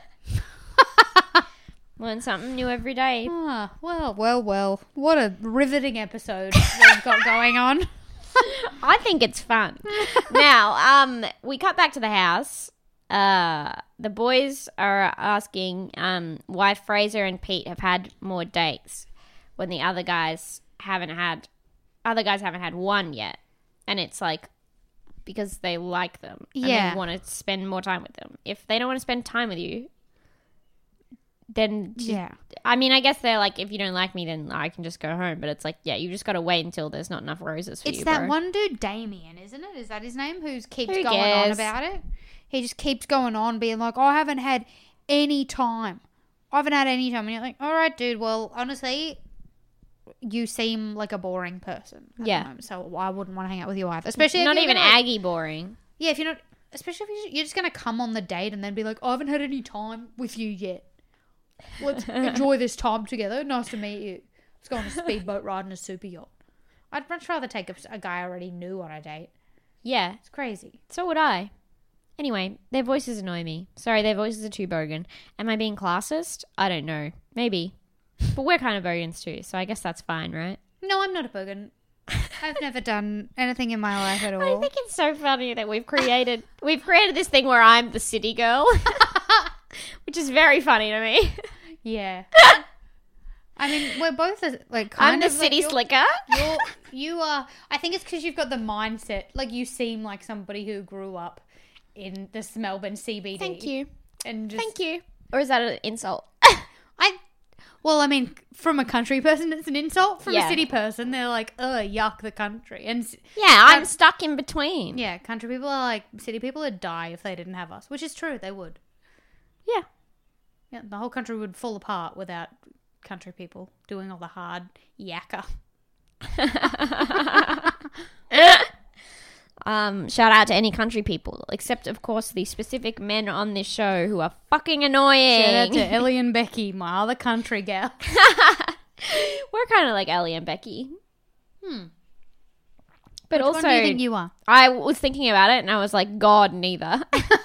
Learn something new every day. Ah, well, well, well. What a riveting episode we've got going on. I think it's fun. Now, um, we cut back to the house. Uh, the boys are asking um, why Fraser and Pete have had more dates when the other guys haven't had. Other guys haven't had one yet, and it's like because they like them and Yeah. they want to spend more time with them. If they don't want to spend time with you, then just- Yeah. I mean, I guess they're like, if you don't like me, then I can just go home. But it's like, yeah, you just got to wait until there's not enough roses for It's you, that bro. one dude, Damien, isn't it? Is that his name? Who keeps Who going on cares? about it? He just keeps going on, being like, oh, I haven't had any time. I haven't had any time. And you're like, all right, dude, well, honestly, you seem like a boring person. at the Yeah. moment, so I wouldn't want to hang out with you either. Especially if Not you're even gonna, like- Aggie boring. Yeah, if you're not, especially if you're, you're just going to come on the date and then be like, I haven't had any time with you yet. Let's enjoy this time together. Nice to meet you. Let's go on a speedboat ride in a super yacht. I'd much rather take a, a guy I already knew on a date. Yeah, It's crazy. so would I. Anyway, their voices annoy me. Sorry, their voices are too bogan. Am I being classist? I don't know. Maybe. But we're kind of bogans too, so I guess that's fine, right? No, I'm not a bogan. I've never done anything in my life at I all. think it's so funny that we've created we've created this thing where I'm the city girl, which is very funny to me. Yeah. I mean, we're both a, like kind I'm the of city like, you're- slicker. You're, you are. I think it's because you've got the mindset. Like you seem like somebody who grew up in this Melbourne C B D. Thank you. And just, Thank you. Or is that an insult? I. Well, I mean, from a country person, it's an insult. From Yeah. a city person, they're like, "Ugh, yuck, the country." And s- Yeah, I'm Um, stuck in between. yeah, country people are like city people would die if they didn't have us, which is true. They would. Yeah. Yeah, the whole country would fall apart without country people doing all the hard yakka. Um, shout out to any country people, except of course the specific men on this show who are fucking annoying. Shout out to Ellie and Becky, my other country gal. We're kind of like Ellie and Becky. Hmm. But Which also, one do you think you are? I was thinking about it and I was like, God, neither.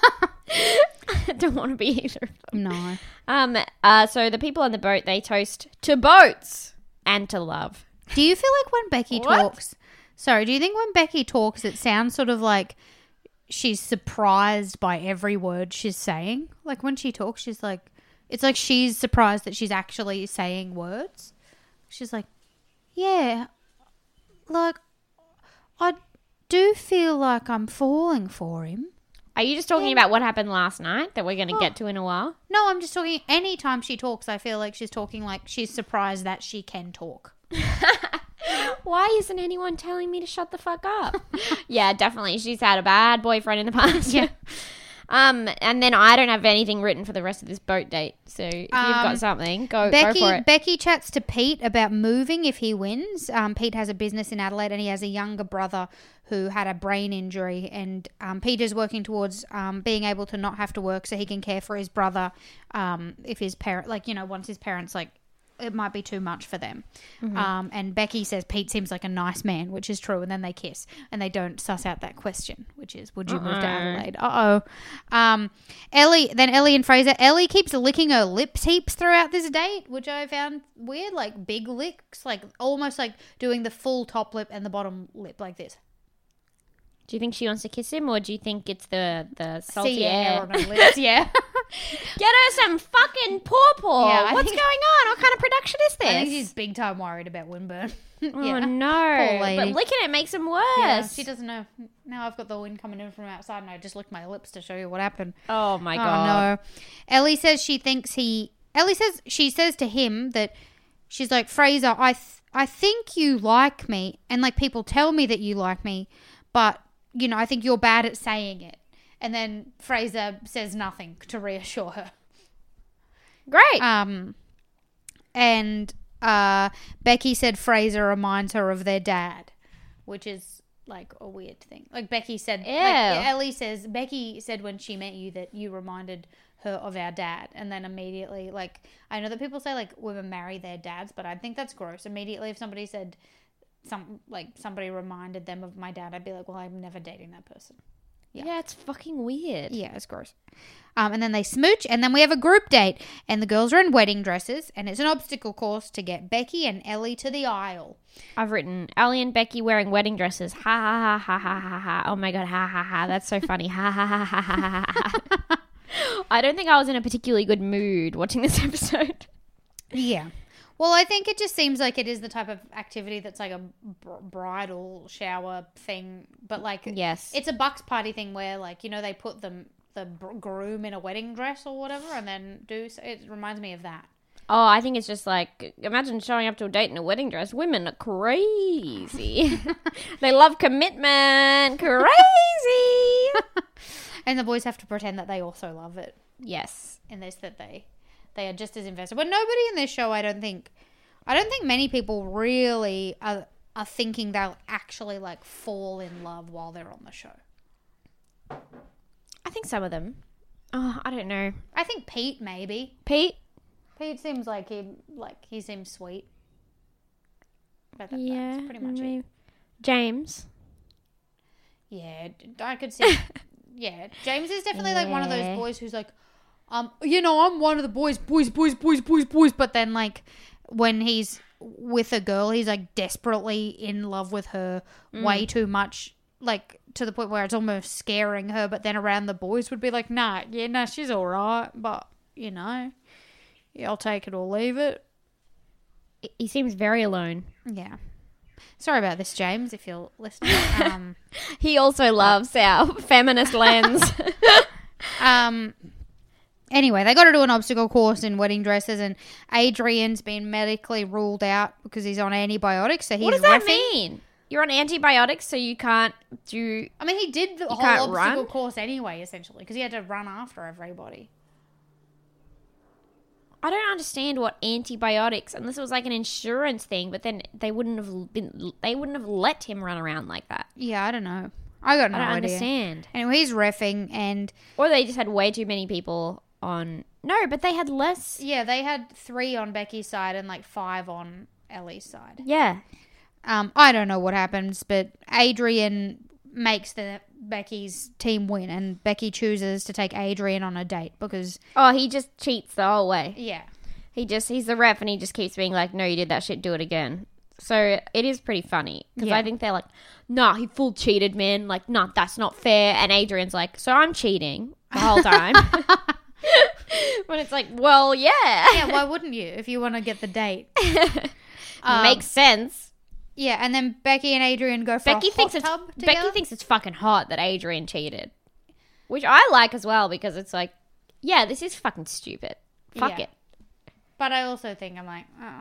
I don't want to be either of them. No. Um. Uh. So the people on the boat, they toast to boats and to love. Do you feel like when Becky What? talks... Sorry, do you think when Becky talks, it sounds sort of like she's surprised by every word she's saying? Like when she talks, she's like... It's like she's surprised that she's actually saying words. She's like, yeah, like, I do feel like I'm falling for him. Are you just talking about what happened last night that we're going to Oh. get to in a while? No, I'm just talking... Anytime she talks, I feel like she's talking like she's surprised that she can talk. Why isn't anyone telling me to shut the fuck up? Yeah, definitely. She's had a bad boyfriend in the past. Yeah. Um, and then I don't have anything written for the rest of this boat date. So if you've got Um, something, go Becky go for it. Becky chats to Pete about moving if he wins. Um, Pete has a business in Adelaide and he has a younger brother who had a brain injury, and um, Pete is working towards um, being able to not have to work so he can care for his brother um, if his parent, like, you know, once his parents, like, it might be too much for them. Mm-hmm. Um, and Becky says Pete seems like a nice man, which is true, and then they kiss and they don't suss out that question, which is, would you move to Adelaide? Uh-oh. Um, Ellie, then Ellie and Fraser. Ellie keeps licking her lips heaps throughout this date, which I found weird, like big licks, like almost like doing the full top lip and the bottom lip like this. Do you think she wants to kiss him, or do you think it's the the salty See air? on her lips, yeah. Get her some fucking pawpaw. Yeah, I What's think- going on? What kind of production is this? I think she's big time worried about windburn. Oh yeah. no! Poor lady. But licking it makes them worse. Yeah, she doesn't know. Now I've got the wind coming in from outside and I just licked my lips to show you what happened. Oh my Oh, god! no. Ellie says she thinks he... Ellie says... She says to him that... She's like, Fraser, I, th- I think you like me. And, like, people tell me that you like me. But, you know, I think you're bad at saying it. And then Fraser says nothing to reassure her. Great. Um, and uh, Becky said Fraser reminds her of their dad, which is like a weird thing. Like Becky said, like, Ew. Ellie says, Becky said when she met you that you reminded her of our dad, and then immediately, like, I know that people say like women marry their dads, but I think that's gross. Immediately, if somebody said some like somebody reminded them of my dad, I'd be like, well, I'm never dating that person. yeah, it's fucking weird. Yeah, it's gross. Um, and then they smooch, and then we have a group date, and the girls are in wedding dresses, and it's an obstacle course to get Becky and Ellie to the aisle. I've written Ellie and Becky wearing wedding dresses. Ha ha ha ha ha ha ha. Oh my god, ha ha ha. That's so funny. Ha ha ha ha ha ha ha. I don't think I was in a particularly good mood watching this episode. Yeah. Well, I think it just seems like it is the type of activity that's like a br- bridal shower thing, but like Yes. it's a bucks party thing where like, you know, they put them the br- groom in a wedding dress or whatever, and then do. So it reminds me of that. Oh, I think it's just like, imagine showing up to a date in a wedding dress. Women are crazy. They love commitment. Crazy. And the boys have to pretend that they also love it. Yes. In this, that they they are just as invested. But nobody in this show, I don't think, I don't think many people really are are thinking they'll actually like fall in love while they're on the show. I think some of them. Oh, I don't know. I think Pete maybe. Pete? Pete seems like he like he seems sweet. But that, Yeah. that's pretty much maybe. it. James? Yeah, d- I could see. Yeah, James is definitely like one of those Yeah. boys who's like, um, you know, I'm one of the boys, boys, boys, boys, boys, boys. But then like, when he's with a girl, he's like desperately in love with her Mm. way too much, like to the point where it's almost scaring her. But then around the boys would be like, nah, yeah, no, she's all right, but you know, yeah, I'll take it or leave it. He seems very alone. Yeah. Sorry about this, James, if you're listening. Um, He also loves our feminist lens. um. Anyway, they got to do an obstacle course in wedding dresses, and Adrian's been medically ruled out because he's on antibiotics. So he's What does that reffing. mean? You're on antibiotics, so you can't do. I mean, he did the whole can't obstacle run? course anyway, essentially, because he had to run after everybody. I don't understand what antibiotics, unless it was like an insurance thing. But then they wouldn't have been. They wouldn't have let him run around like that. Yeah, I don't know. I got no I don't idea. understand. Anyway, he's reffing, and Or they just had way too many people on. No, but they had less. yeah, they had three on Becky's side and like five on Ellie's side. Yeah. Um, I don't know what happens, but Adrian makes the Becky's team win, and Becky chooses to take Adrian on a date because Oh, he just cheats the whole way. yeah, He just he's the ref, and he just keeps being like, "No, you did that shit. Do it again." So it is pretty funny because Yeah. I think they're like, "Nah, he full cheated, man. Like, nah, that's not fair." And Adrian's like, "So I'm cheating the whole time." When it's like, well, yeah, yeah. Why wouldn't you if you want to get the date? makes sense. Yeah, and then Becky and Adrian go for Becky a hot thinks it's tub Becky together. thinks it's fucking hot that Adrian cheated, which I like as well because it's like, yeah, this is fucking stupid. Fuck Yeah. it. But I also think I'm like, oh,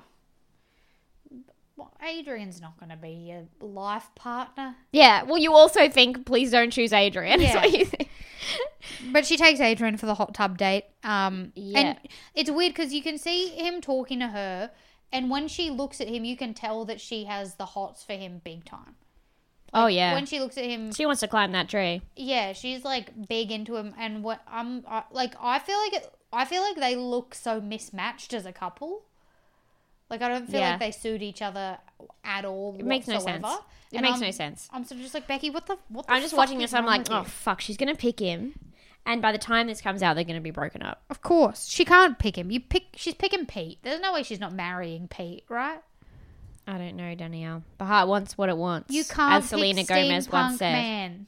well, Adrian's not going to be your life partner. Yeah. Well, you also think, please don't choose Adrian. Is Yeah. what you think. But she takes Adrian for the hot tub date. Um, Yeah. And it's weird because you can see him talking to her, and when she looks at him, you can tell that she has the hots for him big time. Oh yeah. When she looks at him, She wants to climb that tree. yeah, she's like big into him. And what I'm I, like, I feel like it, I feel like they look so mismatched as a couple. Like I don't feel Yeah. like they suit each other at all. It makes no whatsoever. sense. It And makes I'm- no sense. I'm sort of just like, Becky, what the what? The I'm just fuck watching is this. I'm wrong like, with oh you? fuck, she's gonna pick him, and by the time this comes out, they're gonna be broken up. Of course, she can't pick him. You pick. She's picking Pete. There's no way she's not marrying Pete, right? I don't know, Danielle. The heart wants what it wants. You can't as Selena pick Gomez once steampunk said. man.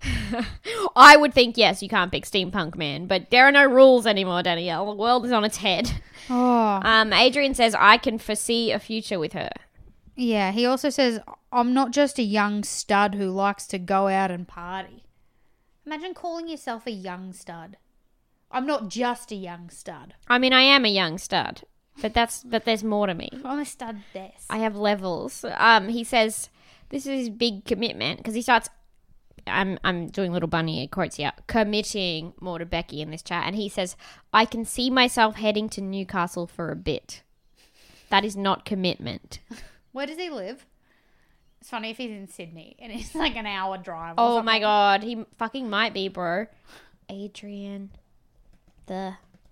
I would think yes, you can't pick steampunk man, but there are no rules anymore, Danielle. The world is on its head. Oh, Um, Adrian says I can foresee a future with her. yeah. He also says, "I'm not just a young stud who likes to go out and party." Imagine calling yourself a young stud. I'm not just a young stud. I mean, I am a young stud, but that's but there's more to me. I'm a stud. This. I have levels. Um, he says this is his big commitment because he starts. I'm I'm doing little bunny quotes here. Committing more to Becky in this chat, and he says, "I can see myself heading to Newcastle for a bit." That is not commitment. Where does he live? It's funny if he's in Sydney and it's like an hour drive. Or Oh something. my god, he fucking might be, bro. Adrian, the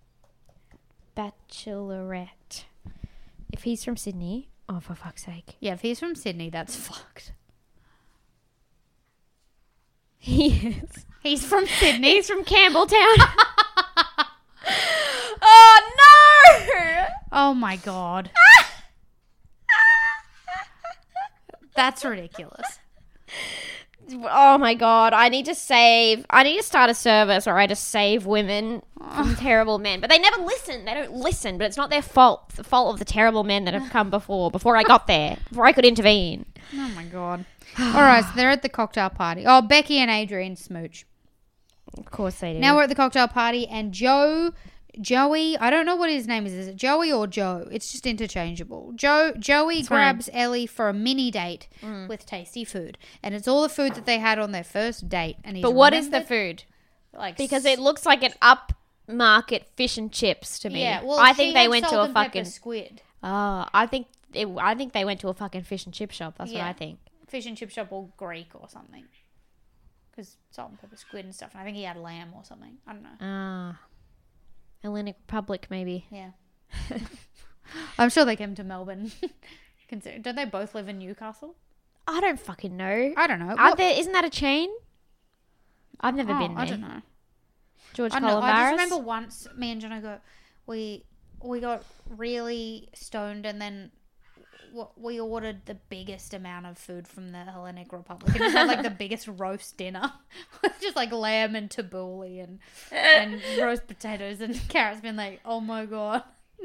Bachelorette. If he's from Sydney, oh for fuck's sake, Yeah, if he's from Sydney, that's fucked. he is. He's from Sydney. He's from Campbelltown. Oh no! Oh my god. That's ridiculous. Oh my god, I need to save. I need to start a service where I just save women from terrible men. But they never listen. They don't listen. But it's not their fault. It's the fault of the terrible men that have come before. Before I got there. Before I could intervene. Oh my god. All right, so they're at the cocktail party. Oh, Becky and Adrian smooch. Of course they do. Now we're at the cocktail party, and Joe, Joey, I don't know what his name is. Is it Joey or Joe? It's just interchangeable. Joe, Joey It's fine. grabs Ellie for a mini date with tasty food, and it's all the food that they had on their first date. And he's But what is the remembered, food? Like Because it looks like an upmarket fish and chips to me. yeah. Well, I she think they had went to salt a and pepper fucking. squid, Oh, I think it, I think they went to a fucking fish and chip shop. That's Yeah. what I think. fish and chip shop or Greek or something. Because salt and pepper squid and stuff. And I think he had lamb or something. I don't know. Ah, Hellenic Republic maybe. Yeah. I'm sure they came to Melbourne. Consider- don't they both live in Newcastle? I don't fucking know. I don't know. Aren't What- there? Isn't that a chain? I've never Oh, been there. I don't know. George I, don't know. I just Columbaris? remember once me and Jono go, we we got really stoned, and then w- we ordered the biggest amount of food from the Hellenic Republic. And it had like the biggest roast dinner, with just like lamb and tabbouleh and and roast potatoes, and Carrot's been like, "Oh my god,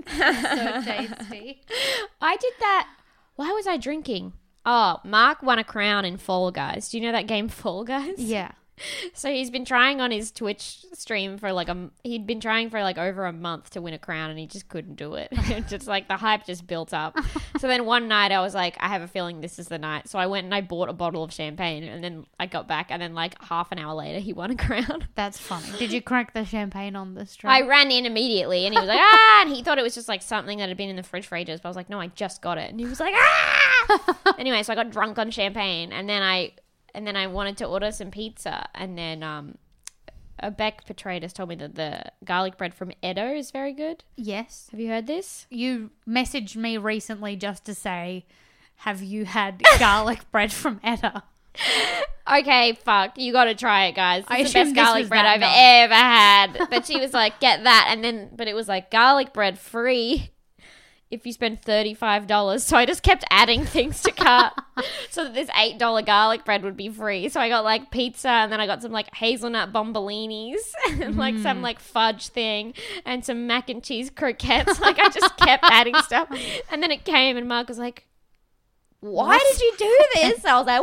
so tasty." I did that. Why was I drinking? Oh, Mark won a crown in Fall Guys. Do you know that game Fall Guys? Yeah. So he's been trying on his Twitch stream for like a, he'd been trying for like over a month to win a crown, and he just couldn't do it. Just like the hype just built up. So then one night I was like, I have a feeling this is the night. So I went and I bought a bottle of champagne, and then I got back, and then like half an hour later he won a crown. That's funny. Did you crack the champagne on the stream? I ran in immediately, and he was like, ah, and he thought it was just like something that had been in the fridge for ages. But I was like, no, I just got it. And he was like, ah. Anyway, so I got drunk on champagne, and then I... And then I wanted to order some pizza. And then um, a Beck Petratus told me that the garlic bread from Edo is very good. Yes. Have you heard this? You messaged me recently just to say, have you had garlic bread from Edo? Okay, fuck. You got to try it, guys. I It's the assumed best this garlic was bread that I've night. ever had. But she was like, get that. And then, but it was like garlic bread free if you spend thirty-five dollars. So I just kept adding things to cart so that this eight dollars garlic bread would be free. So I got like pizza, and then I got some like hazelnut bombolinis and like Mm. some like fudge thing and some mac and cheese croquettes. Like I just kept adding stuff. And then it came, and Mark was like, why What? did you do this? I was like,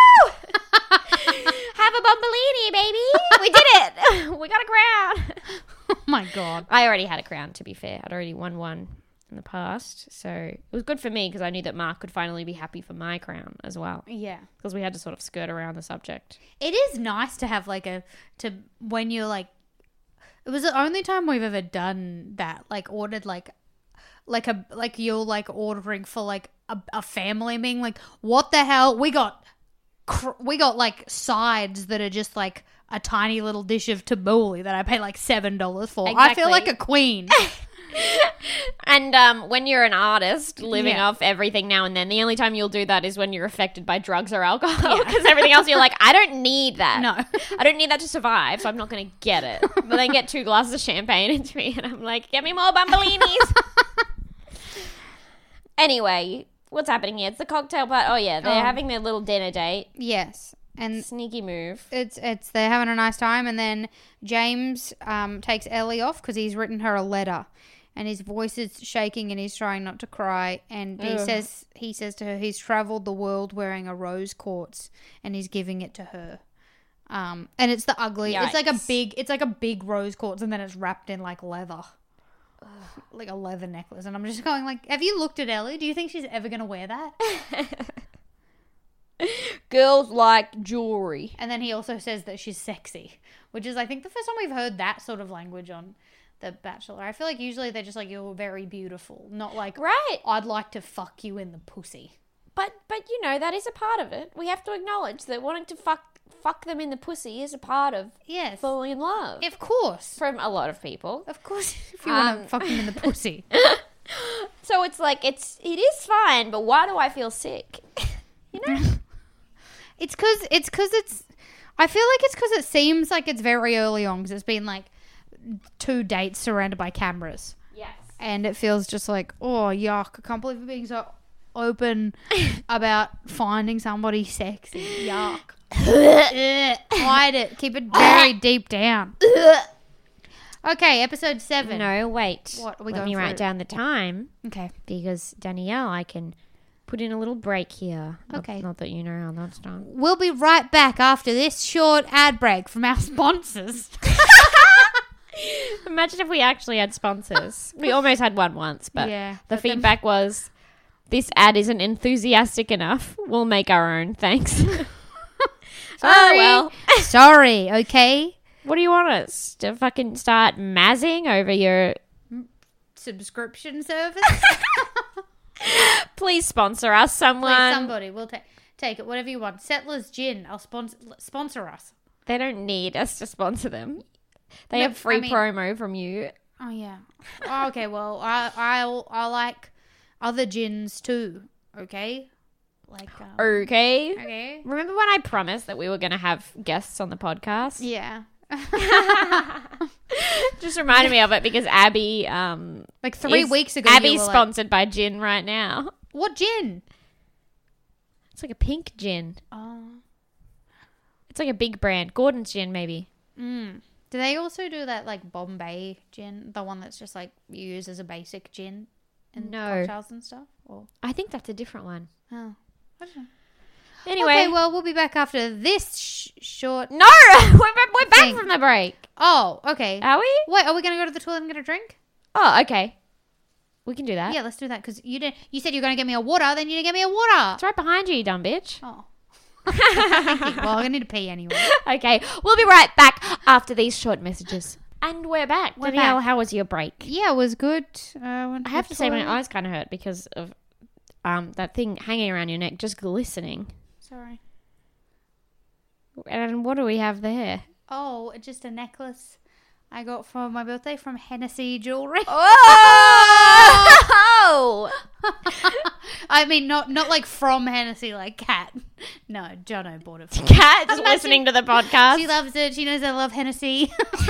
woo! Have a bombolini, baby. We did it. We got a crown. Oh my god. I already had a crown, to be fair. I'd already won one in the past, so it was good for me because I knew that Mark could finally be happy for my crown as well, Yeah. because we had to sort of skirt around the subject. It is nice to have like a, to, when you're like, it was the only time we've ever done that, like ordered like, like a, like you're like ordering for like a, a family being like, what the hell? We got, cr- we got like sides that are just like a tiny little dish of tabbouleh that I pay like seven dollars for. I feel Exactly. like a queen. And um, when you're an artist living Yeah. off everything now and then, the only time you'll do that is when you're affected by drugs or alcohol, because everything else you're like, I don't need that. No. I don't need that to survive, so I'm not going to get it. But then get two glasses of champagne into me, and I'm like, get me more bombolinis. Anyway, what's happening here? It's the cocktail part. Oh, yeah, they're Oh. having their little dinner date. Yes. And Sneaky move. it's it's they're having a nice time, and then James um takes Ellie off because he's written her a letter, and his voice is shaking, and he's trying not to cry, and he Ugh. says he says to her he's traveled the world wearing a rose quartz, and he's giving it to her. Um, and it's the ugly. It's like a Yikes. big. It's like a big rose quartz, and then it's wrapped in like leather, like a leather necklace. And I'm just going like, have you looked at Ellie? Do you think she's ever gonna wear that? Girls like jewelry. And then he also says that she's sexy, which is, I think, the first time we've heard that sort of language on The Bachelor. I feel like usually they're just like, you're very beautiful, not like, Right. I'd like to fuck you in the pussy. But, but you know, that is a part of it. We have to acknowledge that wanting to fuck fuck them in the pussy is a part of Yes. falling in love. Of course. From a lot of people. Of course, if you want Um, to fuck them in the pussy. So it's like, it's it is fine, but why do I feel sick? You know? It's because it's, cause it's, I feel like it's because it seems like it's very early on, because it's been like two dates surrounded by cameras. Yes. And it feels just like, oh, yuck. I can't believe you're being so open about finding somebody sexy. Yuck. Ugh. Hide it. Keep it very deep down. Okay, episode seven. No, wait. What are we Let going me write through? down the time, Okay. because Danielle, I can put in a little break here. Not- Okay. Not, that you know how that's done. We'll be right back after this short ad break from our sponsors. Imagine if we actually had sponsors. We almost had one once, but Yeah, the but then- feedback was, this ad isn't enthusiastic enough. We'll make our own, thanks. Sorry. Oh, well. Sorry, okay? What do you want us to fucking start mazzing over your... Subscription service? Please sponsor us, someone. Please, somebody. We'll take take it. Whatever you want. Settlers Gin. I'll sponsor sponsor us. They don't need us to sponsor them. They No, have free I mean- promo from you. Oh yeah. Oh, okay. Well, I I I like other gins too. Okay. Like. Um, Okay. okay. Remember when I promised that we were going to have guests on the podcast? Yeah. Just reminded me of it because Abby, um, Like three is- weeks ago, you Abby's were like, sponsored by gin right now. what gin? It's like a pink gin. Oh. It's like a big brand. Gordon's gin, maybe. Mm. Do they also do that like Bombay gin, the one that's just like you use as a basic gin in No. cocktails and stuff? Or I think that's a different one. oh, I don't know. Anyway, Okay, well we'll be back after this sh- short. no, we're, ba- we're back Thing. from the break. Oh, okay. Are we? Wait, are we gonna go to the toilet and get a drink? Oh, okay. We can do that. Yeah, let's do that because you did. You said you were gonna get me a water, then you didn't get me a water. It's right behind you, you dumb bitch. Oh. Well, I need to pee anyway. Okay, we'll be right back after these short messages. And we're back. We're Danielle, back. how was your break? Yeah, it was good. Uh, I have to say my eyes kind of hurt because of um that thing hanging around your neck just glistening. Sorry. And what do we have there? Oh, just a necklace I got for my birthday from Hennessy Jewelry. Oh! I mean, not not like from Hennessy, like Cat. No, Jono bought it for me. Cat is Imagine- listening to the podcast. She loves it. She knows I love Hennessy.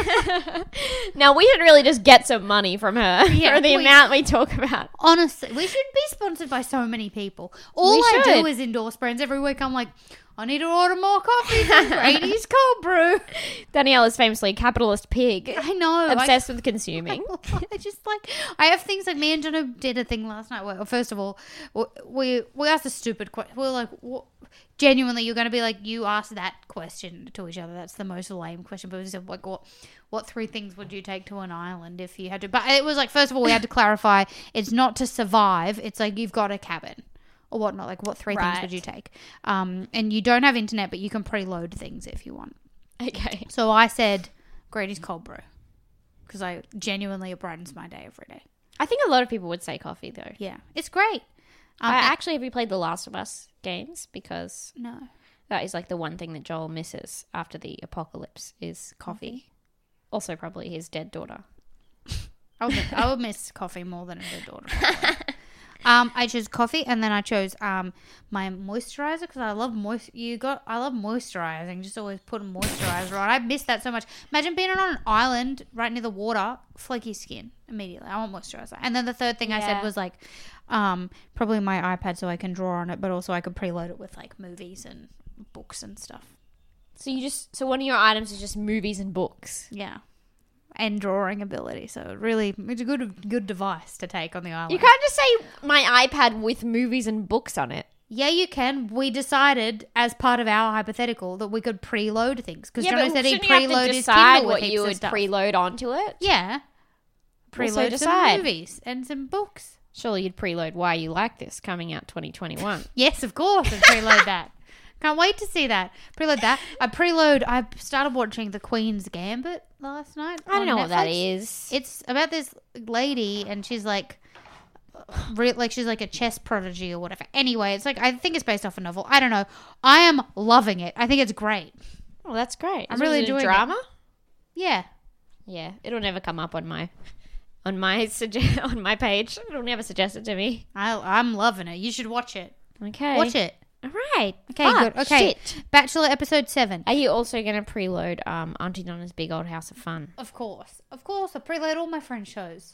Now, we should really just get some money from her Yeah, for the we- amount we talk about. Honestly, we should be sponsored by so many people. All We I should. do is endorse brands every week. I'm like, I need to order more coffee from Grady's Cold Brew. Danielle is famously a capitalist pig, I know. obsessed with consuming. I just like I have things like me and Jono did a thing last night. Where, first of all, we we asked a stupid question. We were like, what, genuinely, you're going to be like, you asked that question to each other. That's the most lame question. But we said, like, what what three things would you take to an island if you had to? But it was like, first of all, we had to clarify. It's not to survive. It's like you've got a cabin. Or whatnot, like what three things Right. would you take? Um, and you don't have internet, but you can preload things if you want. Okay. So I said Grady's Cold Brew because I genuinely it brightens my day every day. I think a lot of people would say coffee, though. Yeah, it's great. Um, I actually, have you played the Last of Us games? Because no, that is like the one thing that Joel misses after the apocalypse is coffee. Also, probably his dead daughter. I would, I would miss coffee more than a daughter. Um, I chose coffee, and then I chose um my moisturizer because I love moist. You got I love moisturizing. Just always put a moisturizer on. I miss that so much. Imagine being on an island right near the water, flaky skin immediately. I want moisturizer. And then the third thing I Yeah. said was like, um, probably my iPad so I can draw on it, but also I could preload it with like movies and books and stuff. So you just so one of your items is just movies and books. Yeah. And drawing ability, so it really it's a good good device to take on the island. You can't just say my iPad with movies and books on it. Yeah, you can. We decided as part of our hypothetical that we could preload things because Yeah, Jono but said he'd shouldn't you have preload to his decide Kindle with what heaps you of would stuff. preload onto it? Yeah, Well, so preload some decide. movies and some books. Surely you'd preload Why You Like This coming out twenty twenty-one. Yes, of course, and preload that. Can't wait to see that. Preload that. I preload. I started watching The Queen's Gambit last night. I don't on know what that Netflix. is. It's about this lady, and she's like, re- like she's like a chess prodigy or whatever. Anyway, it's like I think it's based off a novel. I don't know. I am loving it. I think it's great. Oh, that's great. I'm So really is it a enjoying it. drama. Yeah. Yeah, it'll never come up on my on my suggest on my page. It'll never suggest it to me. I, I'm loving it. You should watch it. Okay, Watch it. All right. Okay, Fuck, good. Okay. shit. Bachelor episode seven. Are you also going to preload um, Auntie Donna's Big Old House of Fun? Of course. Of course. I preload all my friend shows.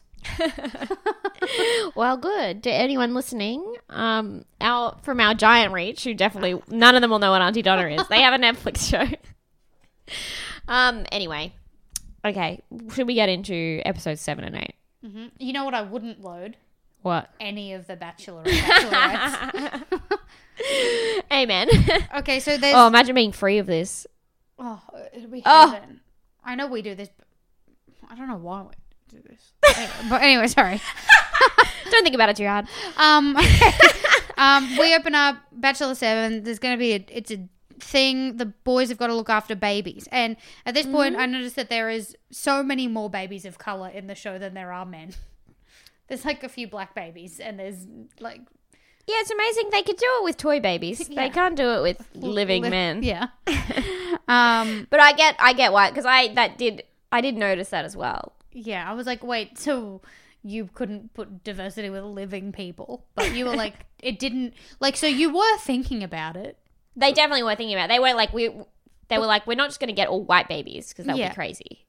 Well, good. To anyone listening, um, our from our giant reach, who definitely none of them will know what Auntie Donna is. They have a Netflix show. um. Anyway, okay. Should we get into episodes seven and eight? Mm-hmm. You know what I wouldn't load? What? Any of the Bachelor and Bachelorettes. Amen. Okay, so there's... Oh, imagine being free of this. Oh, it'll be Oh. heaven. I know we do this, but I don't know why we do this. Anyway, but anyway, sorry. Don't think about it too hard. Um, um, we open up Bachelor seven. There's going to be a... It's a thing. The boys have got to look after babies. And at this point, I noticed that there is so many more babies of colour in the show than there are men. There's like a few black babies and there's like... Yeah, it's amazing. They could do it with toy babies. Yeah. They can't do it with living li- men. Yeah. um, But I get, I get why, because I that did, I did notice that as well. yeah, I was like, wait, so you couldn't put diversity with living people, but you were like, it didn't, like, so you were thinking about it. They definitely were thinking about it. They were like, we, they were like, we're not just going to get all white babies because that would Yeah. be crazy.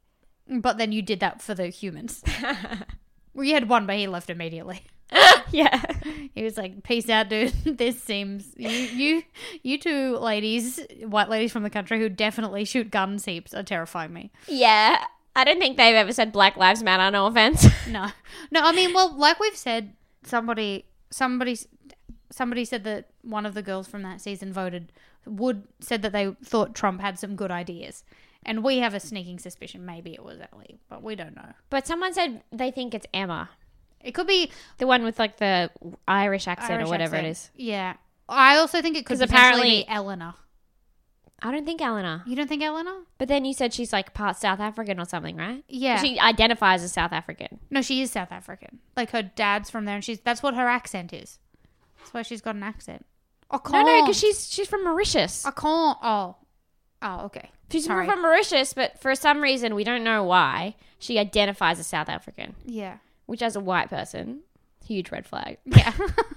But then you did that for the humans. Well, you had one, but he left immediately. Yeah. He was like, peace out, dude. This seems... You, you you two ladies, white ladies from the country who definitely shoot guns heaps are terrifying me. Yeah. I don't think they've ever said Black Lives Matter, no offense. No. No, I mean, well, like we've said, somebody... Somebody... Somebody said that one of the girls from that season voted, would said that they thought Trump had some good ideas. And we have a sneaking suspicion maybe it was Ellie, but we don't know. But someone said they think it's Emma. It could be The one with like the Irish accent Irish or whatever accent. it is. Yeah. I also think it could 'Cause potentially apparently- be Eleanor. I don't think Eleanor. You don't think Eleanor? But then you said she's like part South African or something, right? Yeah. She identifies as South African. No, she is South African. Like her dad's from there and she's that's what her accent is. That's why she's got an accent. I No, can't. no, because she's she's from Mauritius. I can't. Oh. Oh, okay. She's Sorry. from Mauritius, but for some reason we don't know why she identifies as South African, Yeah. which as a white person, huge red flag. Yeah.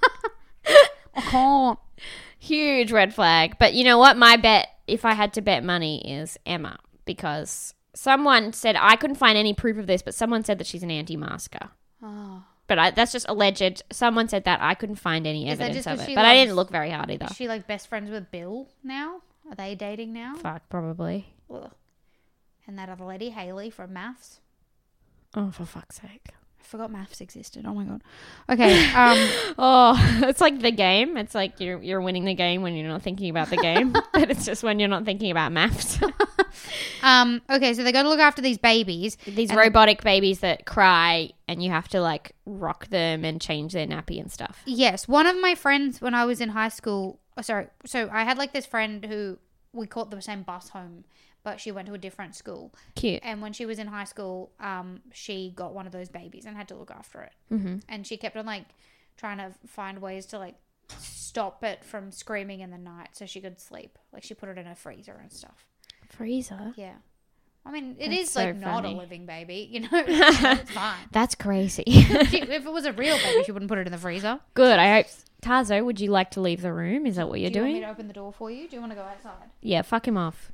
I can't. Huge red flag. But you know what? My bet, if I had to bet money, is Emma. Because someone said, I couldn't find any proof of this, but someone said that she's an anti-masker. Oh. But I, that's just alleged. Someone said that. I couldn't find any Is that evidence just of 'cause it. she But I loves- didn't look very hard either. Is she like best friends with Bill now? Are they dating now? Fuck, probably. Ugh. And that other lady, Haley from Maths. Oh, for fuck's sake. I forgot Maths existed. Oh my god. Okay. Um. Oh, it's like the game. It's like you're you're winning the game when you're not thinking about the game. But it's just when you're not thinking about maths. um. Okay. So they got to look after these babies. These And- robotic babies that cry and you have to like rock them and change their nappy and stuff. Yes, one of my friends when I was in high school. Oh, sorry, so I had like this friend who we caught the same bus home, but she went to a different school. Cute. And when she was in high school, um, she got one of those babies and had to look after it. Mm-hmm. And she kept on like trying to find ways to like stop it from screaming in the night so she could sleep. Like she put it in her freezer and stuff. Freezer. Yeah. I mean, it That's is so like not funny. a living baby, you know. It's fine. That's crazy. She- if it was a real baby, she wouldn't put it in the freezer. Good. I hope. Tazo, would you like to leave the room? Is that what you're Do you doing? want me to open the door for you? Do you want to go outside? Yeah, fuck him off.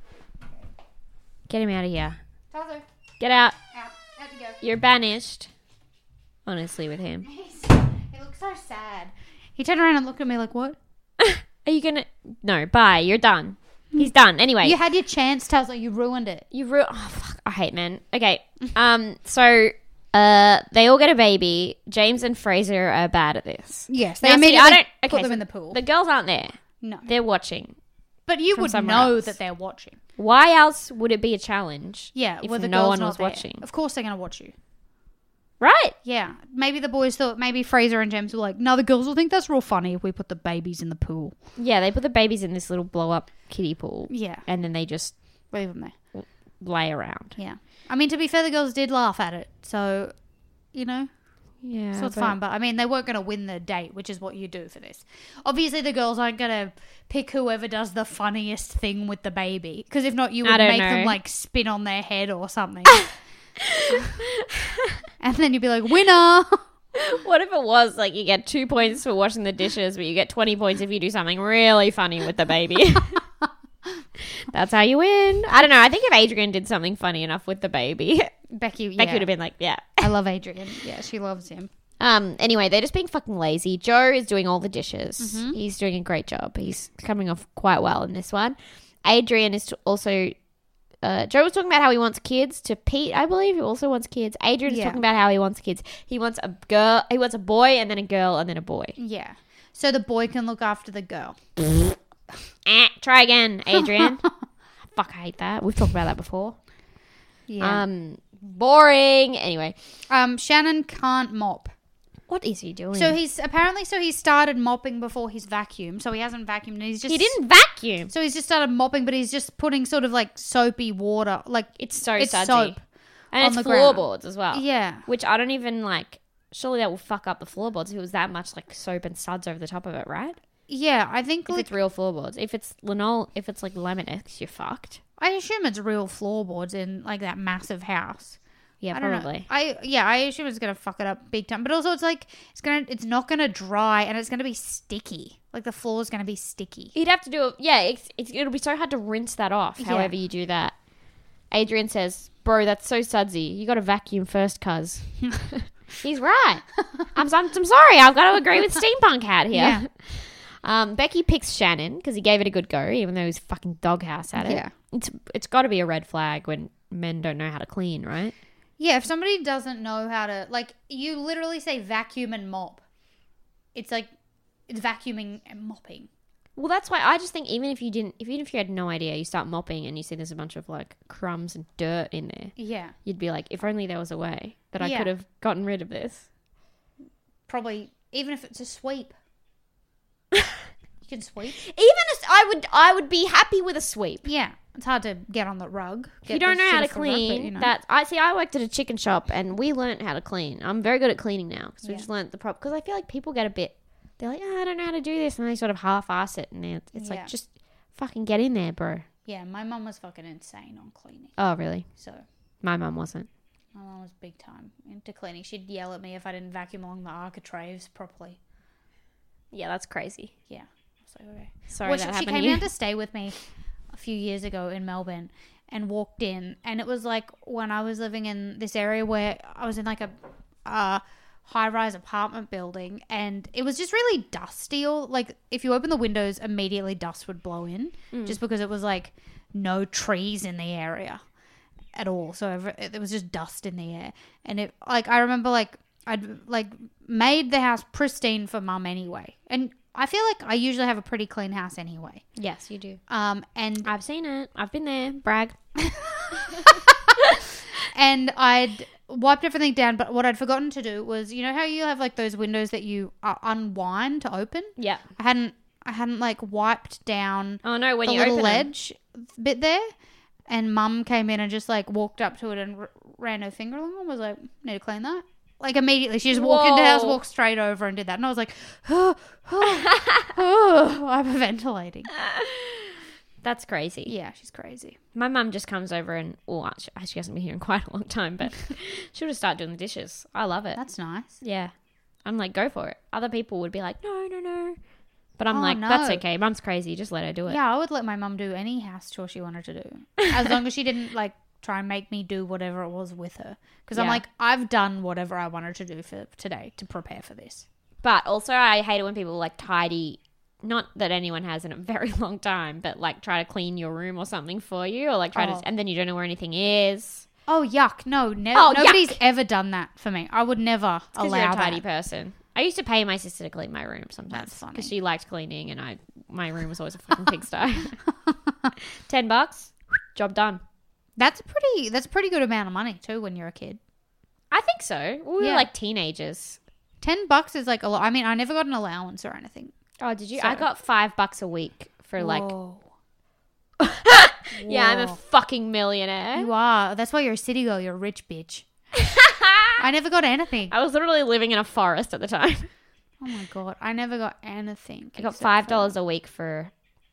Get him out of here. Tazo, Get out. out. Out you go. You're banished. Honestly, with him. He's, he looks so sad. He turned around and looked at me like, what? Are you gonna? No, bye. You're done. He's done. Anyway, You had your chance, Tazo. You ruined it. you ru- Oh fuck! I hate men. Okay. Um. So, uh, they all get a baby. James and Fraser are bad at this. Yes. They Now, see, immediately I don't put okay, them so in the pool. The girls aren't there. no. They're watching. But you from would somewhere know else. that they're watching. Why else would it be a challenge? Yeah. If well, the no girl's one not was there. watching. Of course they're going to watch you. Right. Yeah. Maybe the boys thought, maybe Fraser and James were like, no, the girls will think that's real funny if we put the babies in the pool. Yeah. They put the babies in this little blow up kiddie pool. Yeah. And then they just Leave them there. lay around. Yeah. I mean, to be fair, the girls did laugh at it. So, you know. Yeah. So it's fine, but I mean, they weren't going to win the date, which is what you do for this. Obviously, the girls aren't going to pick whoever does the funniest thing with the baby, because if not, you I would don't make know. them like spin on their head or something, and then you'd be like, winner. What if it was like you get two points for washing the dishes, but you get twenty points if you do something really funny with the baby? That's how you win. I don't know. I think if Adrian did something funny enough with the baby, Becky, yeah. Becky would have been like, yeah. I love Adrian. Yeah, she loves him. Um. Anyway, they're just being fucking lazy. Joe is doing all the dishes. Mm-hmm. He's doing a great job. He's coming off quite well in this one. Adrian is also. Uh, Joe was talking about how he wants kids. To Pete, I believe, he also wants kids. Adrian is Yeah. talking about how he wants kids. He wants a girl. He wants a boy, and then a girl, and then a boy. Yeah. So the boy can look after the girl. Eh, try again, Adrian. Fuck, I hate that. We've talked about that before. Yeah. Um, boring. Anyway, Um, Shannon can't mop. what is he doing? So he's apparently so he started mopping before he's vacuumed. So he hasn't vacuumed and he's just he didn't vacuum. So he's just started mopping, but he's just putting sort of like soapy water, like It's so it's sudsy. soap. And on it's the ground. floorboards as well. Yeah. Which I don't even like. Surely that will fuck up the floorboards if it was that much like soap and suds over the top of it, right? Yeah, I think If like it's real floorboards. If it's linol, if it's like Laminx, you're fucked. I assume it's real floorboards in like that massive house. Yeah, I don't probably. know. I yeah, I assume it's gonna fuck it up big time. But also, it's like it's gonna, it's not gonna dry, and it's gonna be sticky. Like the floor is gonna be sticky. You'd have to do it. Yeah, it's, it's, it'll be so hard to rinse that off. Yeah. However you do that. Adrian says Bro, that's so sudsy. You got to vacuum first, cuz. He's right. I'm, I'm, I'm sorry. I've got to agree with Steampunk Hat here. Yeah. Um, Becky picks Shannon because he gave it a good go, even though he's fucking doghouse at it. Yeah. It's it's got to be a red flag when men don't know how to clean, right? Yeah, if somebody doesn't know how to, like, you literally say vacuum and mop. It's like, it's vacuuming and mopping. Well, that's why I just think even if you didn't, if even if you had no idea, you start mopping and you see there's a bunch of like crumbs and dirt in there, Yeah. you'd be like, if only there was a way that I Yeah. could have gotten rid of this. Probably, even if it's a sweep. You can sweep. Even as I would, I would be happy with a sweep. Yeah. It's hard to get on the rug. If Get you don't the know how to shit off the rug, but, clean, you know. that I see. I worked at a chicken shop and we learnt how to clean. I'm very good at cleaning now because we Yeah. just learnt the prop. Because I feel like people get a bit, they're like, oh, I don't know how to do this, and they sort of half-ass it, and it's, it's Yeah. like just fucking get in there, bro. Yeah, my mum was fucking insane on cleaning. Oh, really? So, My mum wasn't. my mum was big time into cleaning. She'd yell at me if I didn't vacuum along the architraves properly. Yeah, that's crazy. Yeah. So, okay. Sorry Well, that she, she happened came to you. down to stay with me a few years ago in Melbourne and walked in, and it was like when I was living in this area where I was in like a uh, high-rise apartment building, and it was just really dusty. Or like if you open the windows, immediately dust would blow in, just because it was like no trees in the area at all. So every, it was just dust in the air, and it like I remember like I'd like made the house pristine for mum anyway, and I feel like I usually have a pretty clean house anyway. Yes, you do. Um, and I've seen it. I've been there. Brag. and I'd wiped everything down, but what I'd forgotten to do was, you know how you have like those windows that you uh, unwind to open? Yeah. I hadn't, I hadn't like wiped down Oh no, when the you little open 'em. ledge bit there, and Mum came in and just like walked up to it and r- ran her finger along and was like, "Need to clean that." Like immediately, she just walked into the house, Whoa. walked straight over and did that, and I was like, "Oh, oh, oh, I'm ventilating." That's crazy. Yeah, she's crazy. My mum just comes over and, oh, she, she hasn't been here in quite a long time, but she'll just start doing the dishes. I love it. That's nice. Yeah. I'm like, go for it. Other people would be like, no, no, no. But I'm Oh, like, no. that's okay. Mum's crazy. Just let her do it. Yeah, I would let my mum do any house chore she wanted to do, as long as she didn't like try and make me do whatever it was with her. Because I'm Yeah. like, I've done whatever I wanted to do for today to prepare for this. But also, I hate it when people like tidy, not that anyone has in a very long time, but like try to clean your room or something for you, or like try Oh. to, and then you don't know where anything is. Oh yuck! No, ne- Oh, nobody's yuck. ever done that for me. I would never Because allow you're a tidy that. person. I used to pay my sister to clean my room sometimes. That's funny. Because she liked cleaning, and I my room was always a fucking pigsty. Ten bucks, job done. That's a pretty. That's a pretty good amount of money too when you're a kid. I think so. We were Yeah. like teenagers. Ten bucks is like a lot. I mean, I never got an allowance or anything. Oh, did you? So- I got five bucks a week for like. Whoa. Yeah, I'm a Whoa. fucking millionaire. You are. That's why you're a city girl. You're a rich bitch. I never got anything. I was literally living in a forest at the time. Oh my god, I never got anything. I got except five for- dollars a week for.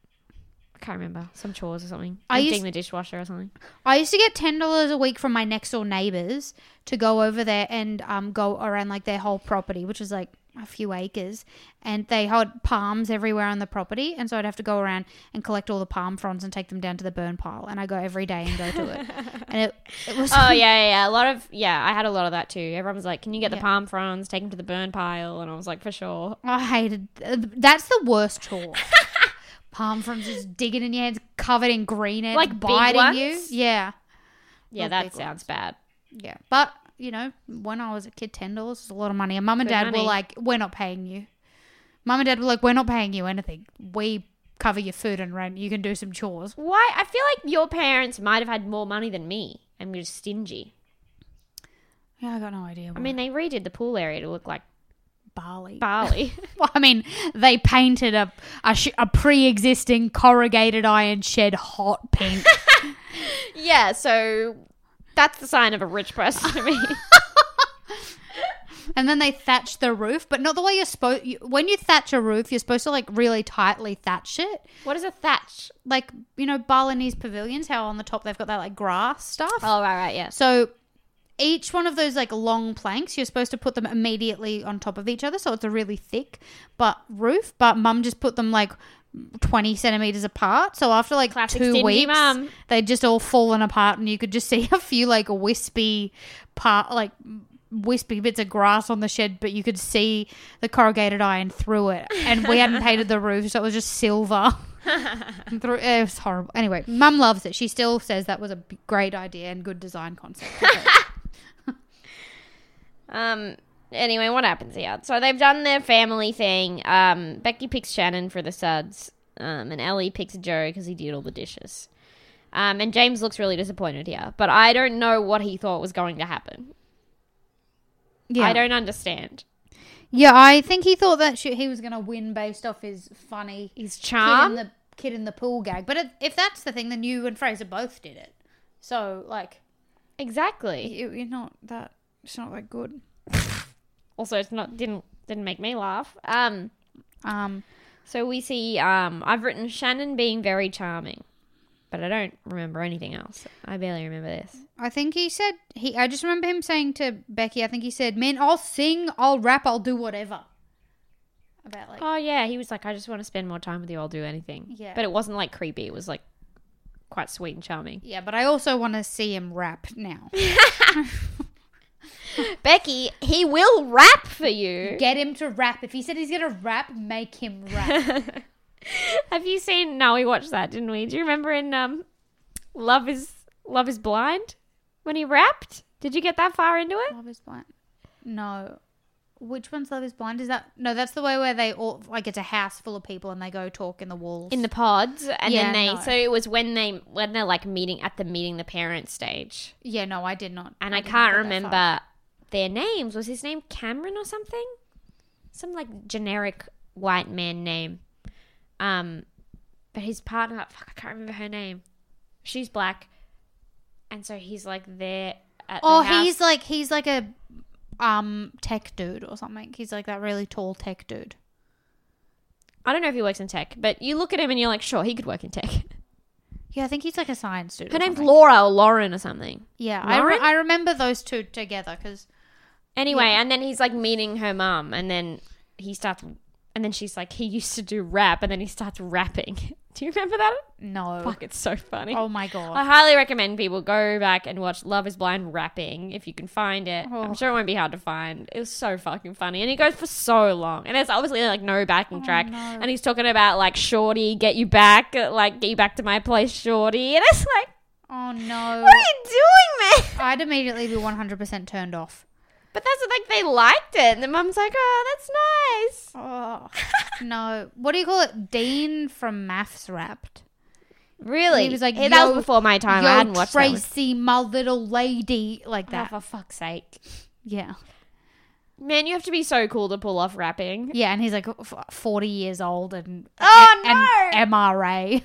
I can't remember, some chores or something. I Emptying used- the dishwasher or something. I used to get ten dollars a week from my next door neighbors to go over there and um go around like their whole property, which is like a few acres, and they had palms everywhere on the property, and so I'd have to go around and collect all the palm fronds and take them down to the burn pile, and I go every day and go to it, and it it was Oh yeah, yeah, yeah. A lot of yeah. I had a lot of that too. Everyone was like, "Can you get the Yeah. palm fronds? Take them to the burn pile," and I was like, "For sure." I hated that's the worst chore. Palm fronds just digging in your hands, covered in green ants, Like big biting you. ones? Yeah, Yeah, Those that big sounds bad. yeah, but. You know, when I was a kid, ten dollars was a lot of money. And mum and Good dad money. were like, we're not paying you. Mum and dad were like, we're not paying you anything. We cover your food and rent. You can do some chores. Why? I feel like your parents might have had more money than me, and we're just stingy. Yeah, I got no idea. I mean, they redid the pool area to look like barley. Bali. Well, I mean, they painted a, a, sh- a pre-existing corrugated iron shed hot pink. Yeah, so that's the sign of a rich person to me. And then they thatched the roof, but not the way you're supposed. You, when you thatch a roof, you're supposed to like really tightly thatch it. What is a thatch? Like, you know, Balinese pavilions, how on the top they've got that like grass stuff. Oh, right, right, yes. So each one of those like long planks, you're supposed to put them immediately on top of each other, so it's a really thick but roof. But mum just put them like twenty centimeters apart. So after like Classic two stingy weeks, mum. they'd just all fallen apart, and you could just see a few like wispy part, like wispy bits of grass on the shed, but you could see the corrugated iron through it. And we hadn't painted the roof, so it was just silver. And through, it was horrible. Anyway, Mum loves it. She still says that was a b- great idea and good design concept. Um. Anyway, what happens here? So they've done their family thing. Um, Becky picks Shannon for the suds, um, and Ellie picks Joe because he did all the dishes. Um, and James looks really disappointed here, but I don't know what he thought was going to happen. Yeah, I don't understand. Yeah, I think he thought that she, he was going to win based off his funny His kid charm. in the kid in the pool gag. But it, if that's the thing, then you and Fraser both did it. So like, Exactly. you, you're not that. It's not that good. Also, it's not didn't didn't make me laugh. Um. Um. So we see. Um. I've written Shannon being very charming, but I don't remember anything else. I barely remember this. I think he said he. I just remember him saying to Becky. I think he said, "Man, I'll sing, I'll rap, I'll do whatever." About like, Oh yeah, he was like, I just want to spend more time with you. I'll do anything. Yeah. But it wasn't like creepy. It was like quite sweet and charming. yeah, but I also want to see him rap now. Becky, he will rap for you. Get him to rap. If he said he's gonna rap, make him rap. Have you seen? No, we watched that, didn't we? Do you remember in um, Love is Love is Blind when he rapped? Did you get that far into it? Love is Blind. No. Which one's Love is Blind? Is that no? That's the way where they all like it's a house full of people and they go talk in the walls. In the pods, and Yeah, then they. no. So it was when they when they're like meeting at the meeting the parents stage, yeah, no, I did not. and I, did not can't get that remember far. their names. Was his name Cameron or something? Some like generic white man name. Um, but his partner, fuck, I can't remember her name. She's black, and so he's like there. At Oh, the house. he's like he's like a um tech dude or something. He's like that really tall tech dude. I don't know if he works in tech, but you look at him and you're like, sure, he could work in tech. Yeah, I think he's like a science dude. Her or name's something. Laura or Lauren or something. Yeah, I, re- Lauren? I remember those two together because Anyway, Yeah. and then he's like meeting her mum, and then he starts, and then she's like, he used to do rap, and then he starts rapping. Do you remember that? no. Fuck, it's so funny. Oh my god. I highly recommend people go back and watch Love is Blind rapping if you can find it. Oh. I'm sure it won't be hard to find. It was so fucking funny. And he goes for so long. And there's obviously like no backing track. Oh, no. And he's talking about like Shorty, get you back, like get you back to my place, Shorty. And it's like, Oh no. what are you doing, man? I'd immediately be one hundred percent turned off. But that's like they liked it. And the mum's like, oh, that's nice. Oh no. What do you call it? Dean from Maths rapped. Really? He was like, Hey, that was "Yo- before my time. Yo, I hadn't watched that one. Tracy, my little lady, like Oh, that. for fuck's sake. Yeah. Man, you have to be so cool to pull off rapping. Yeah, and he's like f- forty years old and Oh, and no! M R A.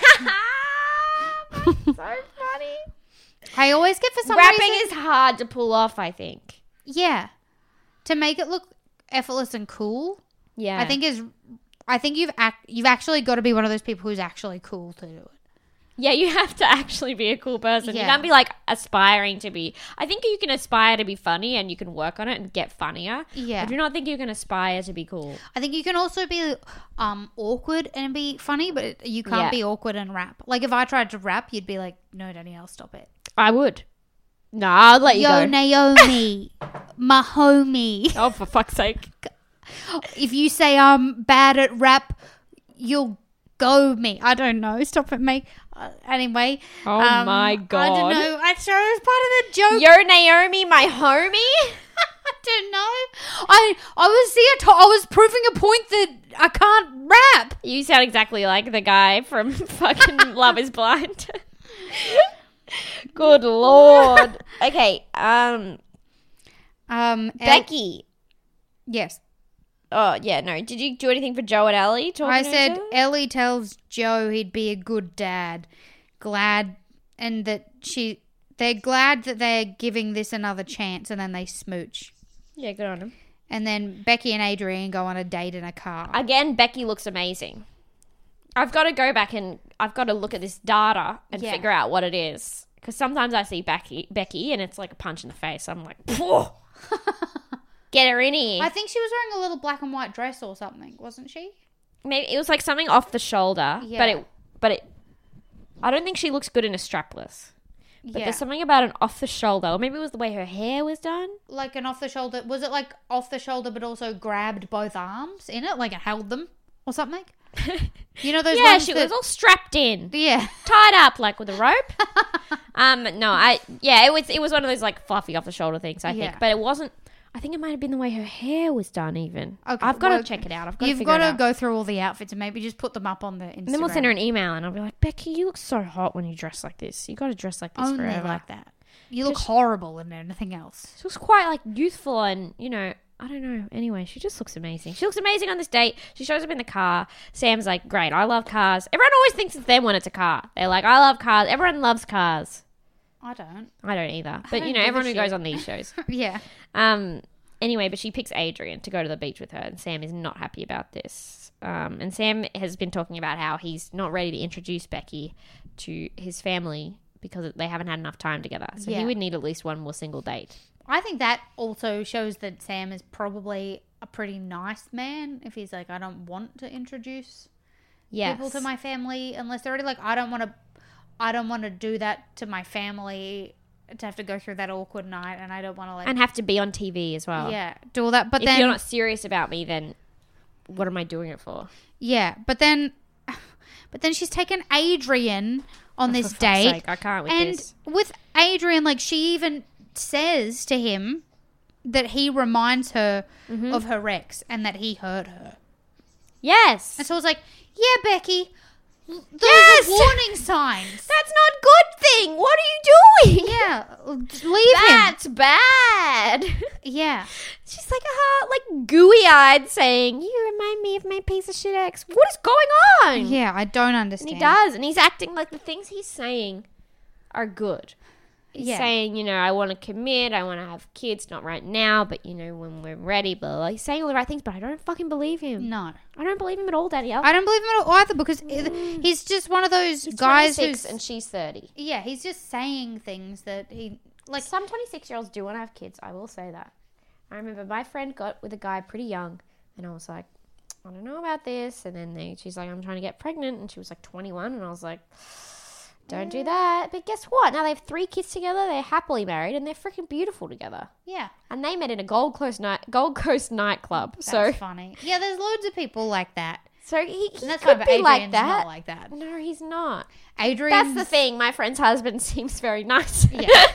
That's so funny. I always get for some Rapping reason, is hard to pull off, I think. yeah, to make it look effortless and cool. Yeah. I think is I think you've act you've actually got to be one of those people who's actually cool to do it. Yeah, you have to actually be a cool person. You Yeah. can't be like aspiring to be. I think you can aspire to be funny and you can work on it and get funnier. Yeah. I do not think you can aspire to be cool. I think you can also be um awkward and be funny, but you can't Yeah. be awkward and rap. Like if I tried to rap, you'd be like, "No, Danielle, stop it." I would. No, I'll let you Yo, go. Naomi, my homie. Oh, for fuck's sake. If you say I'm bad at rap, you'll go me. I don't know. Stop it, me. Uh, anyway. Oh um, my I God. don't know. I sure it was part of the joke. Yo, Naomi, my homie? I don't know. I I was here. To, I was proving a point that I can't rap. You sound exactly like the guy from fucking Love is Blind. Good Lord. Okay, um, Um, El- Becky. yes. Oh, yeah, no. Did you do anything for Joe and Ellie? talking I to said each other? Ellie tells Joe he'd be a good dad. Glad and that she they're glad that they're giving this another chance, and then they smooch. Yeah, good on him. And then Becky and Adrian go on a date in a car. Again, Becky looks amazing. I've got to go back and I've got to look at this data and Yeah. figure out what it is. Because sometimes I see Becky, Becky and it's like a punch in the face. I'm like, Phew. Get her in here. I think she was wearing a little black and white dress or something, wasn't she? maybe it was like something off the shoulder, Yeah. but it, but it, I don't think she looks good in a strapless. But yeah. there's something about an off the shoulder, or maybe it was the way her hair was done. Like an off the shoulder. Was it like off the shoulder, but also grabbed both arms in it, like it held them or something? You know those Yeah, ones she that- was all strapped in, Yeah. tied up like with a rope. um, no, I yeah, it was it was one of those like fluffy off the shoulder things, I Yeah. think, but it wasn't. I think it might have been the way her hair was done. Even Okay, I've got well, to check it out. I've got You've to got figure it to out. go through all the outfits and maybe just put them up on the Instagram. And then we'll send her an email, and I'll be like, Becky, you look so hot when you dress like this. You got to dress like this Only forever. like that. You look Just- horrible in anything else. She was quite like youthful, and you know, I don't know. Anyway, she just looks amazing. She looks amazing on this date. She shows up in the car. Sam's like, great, I love cars. Everyone always thinks it's them when it's a car. They're like, I love cars. Everyone loves cars. I don't. I don't either. But don't you know, give a everyone who shit. goes on these shows. Yeah. Um. Anyway, but she picks Adrian to go to the beach with her, and Sam is not happy about this. Um. And Sam has been talking about how he's not ready to introduce Becky to his family because they haven't had enough time together. So Yeah. he would need at least one more single date. I think that also shows that Sam is probably a pretty nice man if he's like, I don't want to introduce Yes. people to my family unless they're already like, I don't want to, I don't want to do that to my family to have to go through that awkward night, and I don't want to like, And have to be on T V as well. yeah, do all that. But If then, you're not serious about me, then what am I doing it for? yeah, but then, but then she's taken Adrian on Oh, this for fuck's date, sake, I can't with and this. with Adrian, like she even says to him that he reminds her Mm-hmm. of her ex and that he hurt her. Yes. And so I was like, yeah, Becky, those Yes! are warning signs. That's not good thing. What are you doing? Yeah, leave That's bad. him. Yeah. She's like, uh, like gooey eyed saying, you remind me of my piece of shit ex. What is going on? Yeah, I don't And understand. he does. And he's acting like the things he's saying are good. He's Yeah. saying, you know, I want to commit, I want to have kids, not right now, but, you know, when we're ready, blah, blah, blah. He's saying all the right things, but I don't fucking believe him. No. I don't believe him at all, Danielle. I don't believe him at all either because it- he's just one of those He's guys twenty-six who's... and she's thirty. Yeah, he's just saying things that he... Like, some twenty-six-year-olds do want to have kids, I will say that. I remember my friend got with a guy pretty young, and I was like, I don't know about this. And then they, she's like, I'm trying to get pregnant, and she was like twenty-one, and I was like... Don't do that. But guess what? Now they have three kids together. They're happily married and they're freaking beautiful together. Yeah. And they met in a Gold Coast night, Gold Coast nightclub. That's so, funny. Yeah, there's loads of people like that. so he, he And that's could fine, but be Adrian's like that. not like that. No, he's not. Adrian's... That's the thing. My friend's husband seems very nice. Yeah.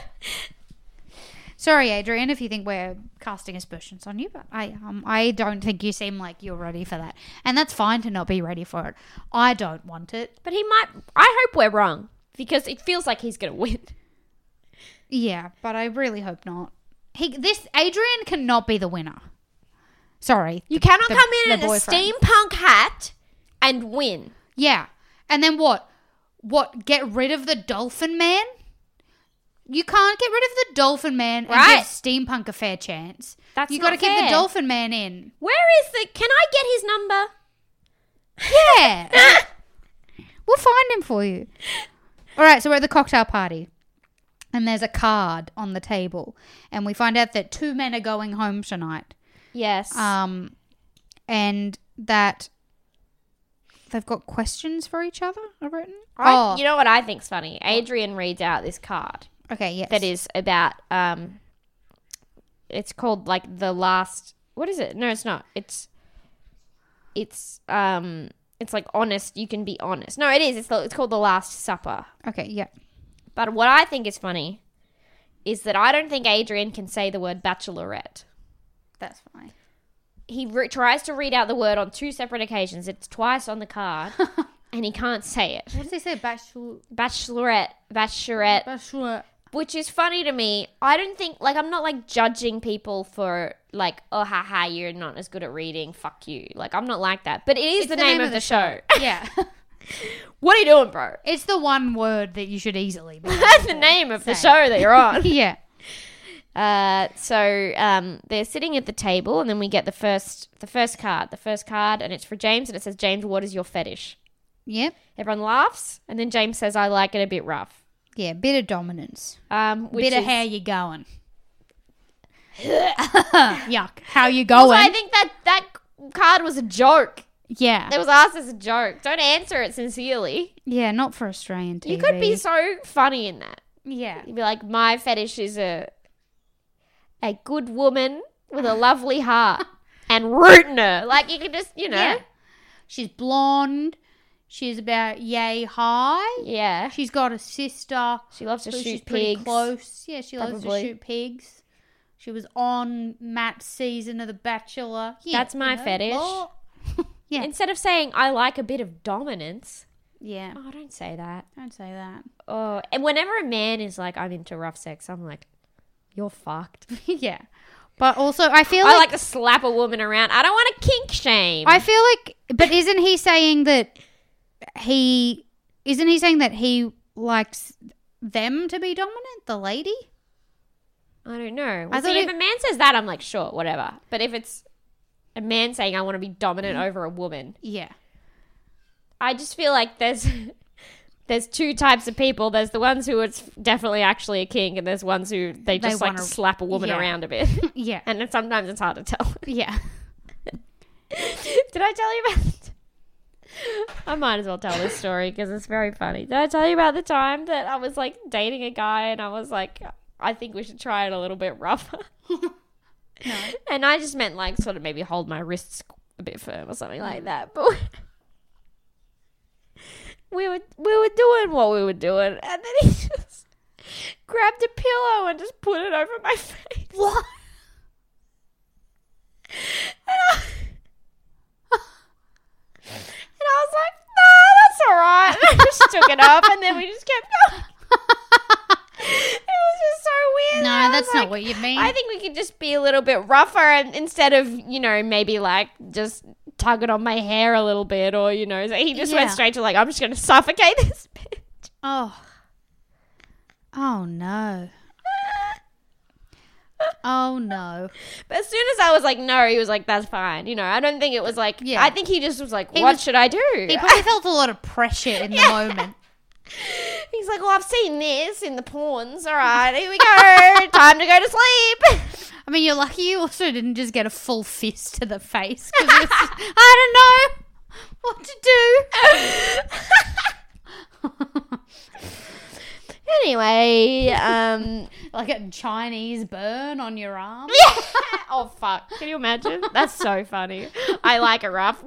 Sorry, Adrian, if you think we're casting aspersions on you, but I um I don't think you seem like you're ready for that. And that's fine to not be ready for it. I don't want it. But he might. I hope we're wrong because it feels like he's going to win. Yeah, but I really hope not. He this Adrian cannot be the winner. Sorry. You the- cannot the- come in the in a boyfriend. steampunk hat and win. Yeah. And then what? What, get rid of the dolphin man? You can't get rid of the dolphin man and Right. give Steampunk a fair chance. That's you got to not keep the fair. dolphin man in. Where is the... Can I get his number? Yeah. We'll find him for you. All right, so we're at the cocktail party. And there's a card on the table. And we find out that two men are going home tonight. Yes. Um, and that they've got questions for each other, I've written. I, oh, You know what I think's funny? Adrian reads out this card okay, yes. that is about... um. It's called, like, the last... What is it? No, it's not. It's... It's... um. It's like honest. You can be honest. No, it is. It's the, it's called The Last Supper. Okay, yeah. But what I think is funny is that I don't think Adrian can say the word bachelorette. That's fine. He re- tries to read out the word on two separate occasions. It's twice on the card, and he can't say it. What does he say? Bachelor... Bachelorette, bachelorette, Bachelor... which is funny to me. I don't think, like, I'm not, like, judging people for, like, oh, haha, you're not as good at reading, fuck you. Like, I'm not like that. But it is It's the, name, of the, show. Yeah. What are you doing, bro? It's the one word that you should easily be. That's the name of the Say. show that you're on. Yeah. Uh, so um, they're sitting at the table, and then we get the first the first card, the first card, and it's for James, and it says, James, what is your fetish? Yep. Everyone laughs, and then James says, I like it a bit rough. Yeah, bit of dominance. Um, which Bit of is- how you going. Yuck. How you going? Also, I think that that card was a joke. Yeah. It was asked as a joke. Don't answer it sincerely. Yeah, not for Australian T V. You could be so funny in that. Yeah. You'd be like, my fetish is a a good woman with a lovely heart and rooting her. Like, you could just, you know. Yeah. She's blonde. She's about yay high. Yeah. She's got a sister. She loves to who shoot she's pretty pigs. close. Yeah, she loves Probably. to shoot pigs. She was on Matt's season of The Bachelor. Yeah, That's my you know, fetish. oh. Yeah. Instead of saying, I like a bit of dominance. Yeah. Oh, don't say that. Don't say that. Oh, and whenever a man is like, I'm into rough sex, I'm like, you're fucked. Yeah. But also, I feel I like, like to slap a woman around. I don't want to kink shame. I feel like, but isn't he saying that he, isn't he saying that he likes them to be dominant, the lady? I don't know. Well, I thought see, if it- a man says that, I'm like, sure, whatever. But if it's a man saying, I want to be dominant over a woman, Yeah. I just feel like there's there's two types of people. There's the ones who it's definitely actually a king, and there's ones who they just like wanna- slap a woman yeah. around a bit. Yeah. And then sometimes it's hard to tell. Yeah. Did I tell you about it? I might as well tell this story because it's very funny. Did I tell you about the time that I was like dating a guy and I was like, I think we should try it a little bit rougher? No. And I just meant like sort of maybe hold my wrists a bit firm or something like that. But we were we were doing what we were doing, and then he just grabbed a pillow and just put it over my face. What? And I, and I was like, no, that's all right. And I just took it up, and then we just kept going. It was just so weird. No, And I was that's not like, what you mean. I think we could just be a little bit rougher, and instead of, you know, maybe like just tugging on my hair a little bit, or, you know, he just went Yeah. straight to like, I'm just going to suffocate this bitch. Oh. Oh, no. Oh, no. But as soon as I was like, no, he was like, that's fine. You know, I don't think it was like, Yeah. I think he just was like, He what was- should I do? He probably felt a lot of pressure in the moment. He's like, well, I've seen this in the porns. All right, here we go. Time to go to sleep. I mean, you're lucky you also didn't just get a full fist to the face. 'Cause it's, I don't know what to do. Anyway, um, Like a Chinese burn on your arm. oh fuck, can you imagine? That's so funny. I like it rough.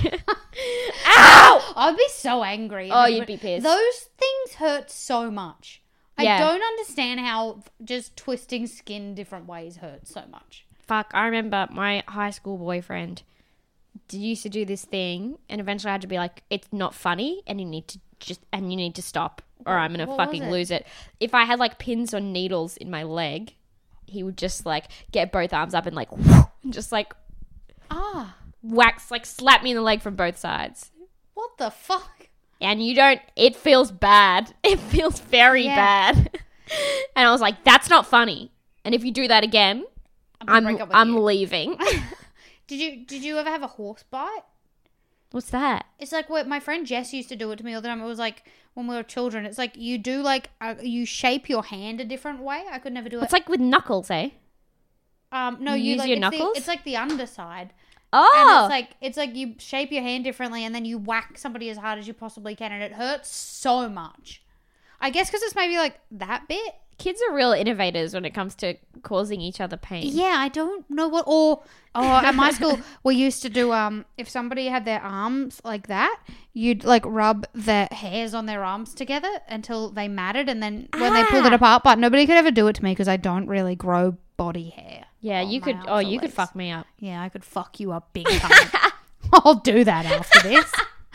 Ow! I'd be so angry. Oh, you'd be pissed. Those things hurt so much. Yeah. I don't understand how just twisting skin different ways hurts so much. Fuck, I remember my high school boyfriend d- used to do this thing, and eventually I had to be like, it's not funny, and you need to just, and you need to stop, or I'm gonna What was fucking it? lose it. If I had like pins or needles in my leg, he would just like get both arms up and like, and just like Ah, wax, like slap me in the leg from both sides. what the fuck? And you don't, it feels bad. It feels very Yeah. bad. And I was like, that's not funny. And if you do that again, gonna I'm break up with I'm you. leaving. Did you did you ever have a horse bite? What's that? It's like what my friend Jess used to do it to me all the time. It was like when we were children. It's like you do like uh, you shape your hand a different way. I could never do it. It's like with knuckles, eh? um no, you you, use like, your it's knuckles? The, it's like the underside. Oh, And it's like it's like you shape your hand differently, and then you whack somebody as hard as you possibly can, and it hurts so much. I guess because it's maybe like that bit. kids are real innovators when it comes to causing each other pain. Yeah, I don't know what. Or oh, at my school we used to do um if somebody had their arms like that, you'd like rub the hairs on their arms together until they matted, and then when they pulled it Ah. apart. But nobody could ever do it to me because I don't really grow body hair. Yeah, on you my could. arms Oh, or you could legs. fuck me up. Yeah, I could fuck you up big time. I'll do that after this.